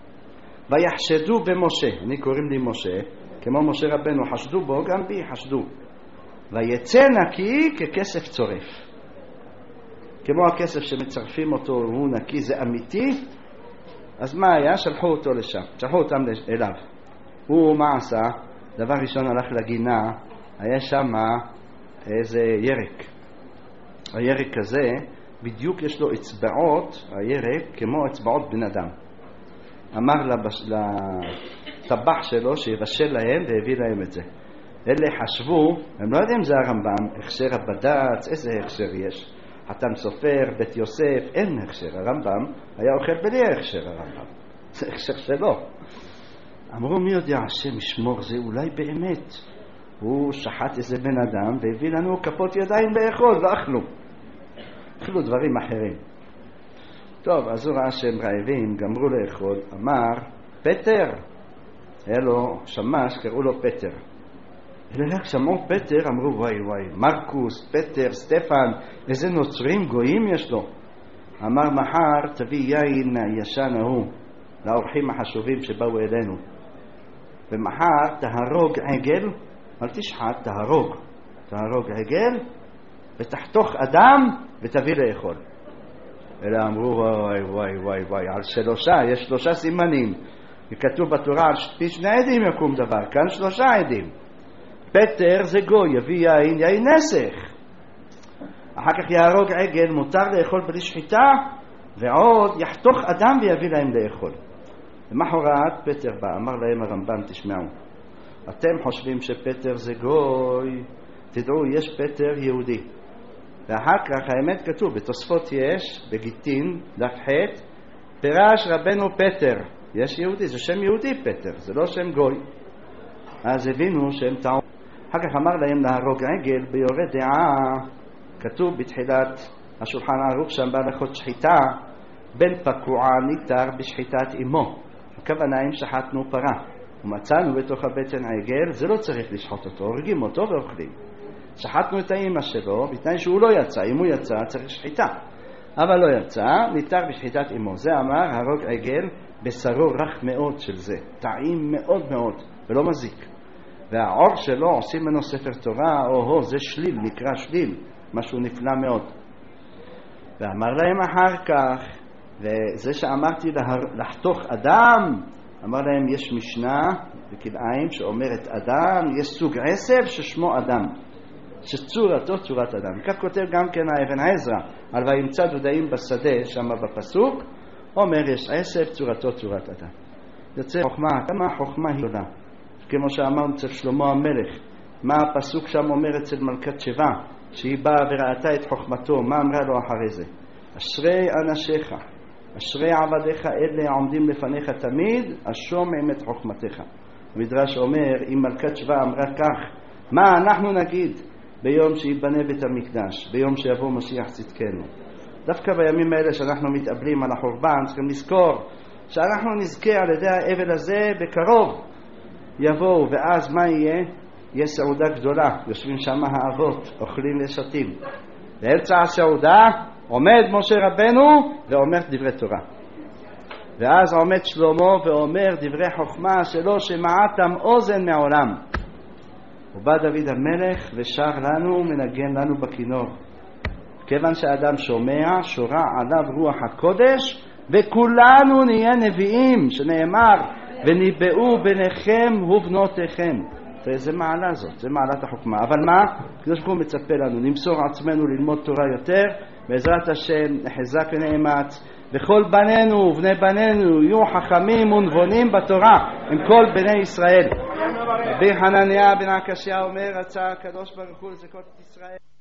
S1: ויחשדו במשה, אני קוראים לי משה, כמו משה רבנו, חשדו בו, גם בי חשדו. ויצא נקי ככסף צורף. כמו הכסף שמצרפים אותו, הוא נקי, זה אמיתי. אז מה היה? שלחו אותו לשם, שלחו אותם אליו. הוא מה עשה? דבר ראשון הלך לגינה, היה שם איזה ירק. הירק הזה, בדיוק יש לו אצבעות, הירק, כמו אצבעות בן אדם. אמר לטבח שלו שיבשל להם והביא להם את זה. אלה חשבו, הם לא יודעים זה הרמב"ם, הכשר הבד"ץ, איזה הכשר יש? חתן סופר, בית יוסף, אין הכשר. הרמב"ם היה אוכל בלי הכשר הרמב"ם. זה הכשר שלו. אמרו, מי יודע, השם ישמור, זה אולי באמת. הוא שחט איזה בן אדם והביא לנו כפות ידיים לאכול, לא אכלו. אכלו דברים אחרים. טוב, אז הוא ראה שהם רעבים, גמרו לאכול, אמר, פטר. היה לו שמש, קראו לו פטר. אלה רק שמעו פטר, אמרו, וואי וואי, מרקוס, פטר, סטפן, איזה נוצרים גויים יש לו. אמר, מחר תביא יין מהישן ההוא, לאורחים החשובים שבאו אלינו. ומחר תהרוג עגל, אל תשחט, תהרוג עגל, ותחתוך אדם ותביא לאכול. אלה אמרו, וואי וואי וואי וואי, על 3, יש 3 סימנים. וכתוב בתורה, על 2 עדים יקום דבר, כאן 3 עדים. פטר זה גוי, יביא יין נסך. אחר כך יהרוג עגל, מותר לאכול בלי שחיטה, ועוד יחתוך אדם ויביא להם לאכול. למחרת פטר בא, אמר להם הרמב"ם, תשמעו, אתם חושבים שפטר זה גוי, תדעו, יש פטר יהודי. ואחר כך האמת כתוב, בתוספות יש, בגיטין, דף ח', פירש רבנו פטר, יש יהודי, זה שם יהודי פטר, זה לא שם גוי. אז הבינו שהם טעו. אחר כך אמר להם להרוג עגל ביורה דעה, כתוב בתחילת השולחן ערוך שם בהלכות שחיטה, בן פקוע ניתר בשחיטת אמו. הכוונה אם שחטנו פרה ומצאנו בתוך הבטן עגל, זה לא צריך לשחוט אותו, הורגים אותו ואוכלים. שחטנו את האמא שלו בתנאי שהוא לא יצא, אם הוא יצא צריך שחיטה, אבל לא יצא, ניתר בשחיטת אמו. זה אמר הרוג עגל, בשרו רך מאוד של זה, טעים מאוד מאוד ולא מזיק, והעור שלו עושים ממנו ספר תורה, או זה שליל, נקרא שליל, משהו נפלא מאוד. ואמר להם אחר כך, וזה שאמרתי לחתוך אדם, אמר להם יש משנה בכלאיים שאומרת אדם, יש סוג עשב ששמו אדם, שצורתו צורת אדם. כך כותב גם כן האבן עזרא על וימצא דודאים בשדה שם בפסוק, אומר יש עשב צורתו צורת אדם. יוצא חוכמה, כמה חוכמה היא גדולה, כמו שאמרנו אצל שלמה המלך. מה הפסוק שם אומר אצל מלכת שבא, שהיא באה וראתה את חוכמתו, מה אמרה לו אחרי זה? אשרי אנשיך, אשרי עבדיך אלה עומדים לפניך תמיד, השומעים את חוכמתך. המדרש אומר, אם מלכת שבא אמרה כך, מה אנחנו נגיד? ביום שיבנה בית המקדש, ביום שיבוא משיח צדקנו. דווקא בימים האלה שאנחנו מתאבלים על החורבן, צריכים לזכור שאנחנו נזכה על ידי האבל הזה בקרוב יבואו, ואז מה יהיה? יהיה סעודה גדולה, יושבים שם האבות, אוכלים ושתים. באמצע הסעודה עומד משה רבנו ואומר דברי תורה, ואז עומד שלמה ואומר דברי חוכמה שלא שמעתם אוזן מעולם. ובא דוד המלך ושר לנו, מנגן לנו בכינור. כיוון שאדם שומע, שורה עליו רוח הקודש, וכולנו נהיה נביאים, שנאמר וניבאו בניכם ובנותיכם. זה מעלה זאת, זה מעלת החוכמה. אבל מה? הקדוש ברוך הוא מצפה לנו למסור עצמנו ללמוד תורה יותר, בעזרת השם נחזק ונאמץ, וכל בנינו ובני בנינו יהיו חכמים ונבונים בתורה עם כל בני ישראל. רבי חנניה בן עקשיא אומר, רצה הקדוש ברוך הוא לזכות את ישראל.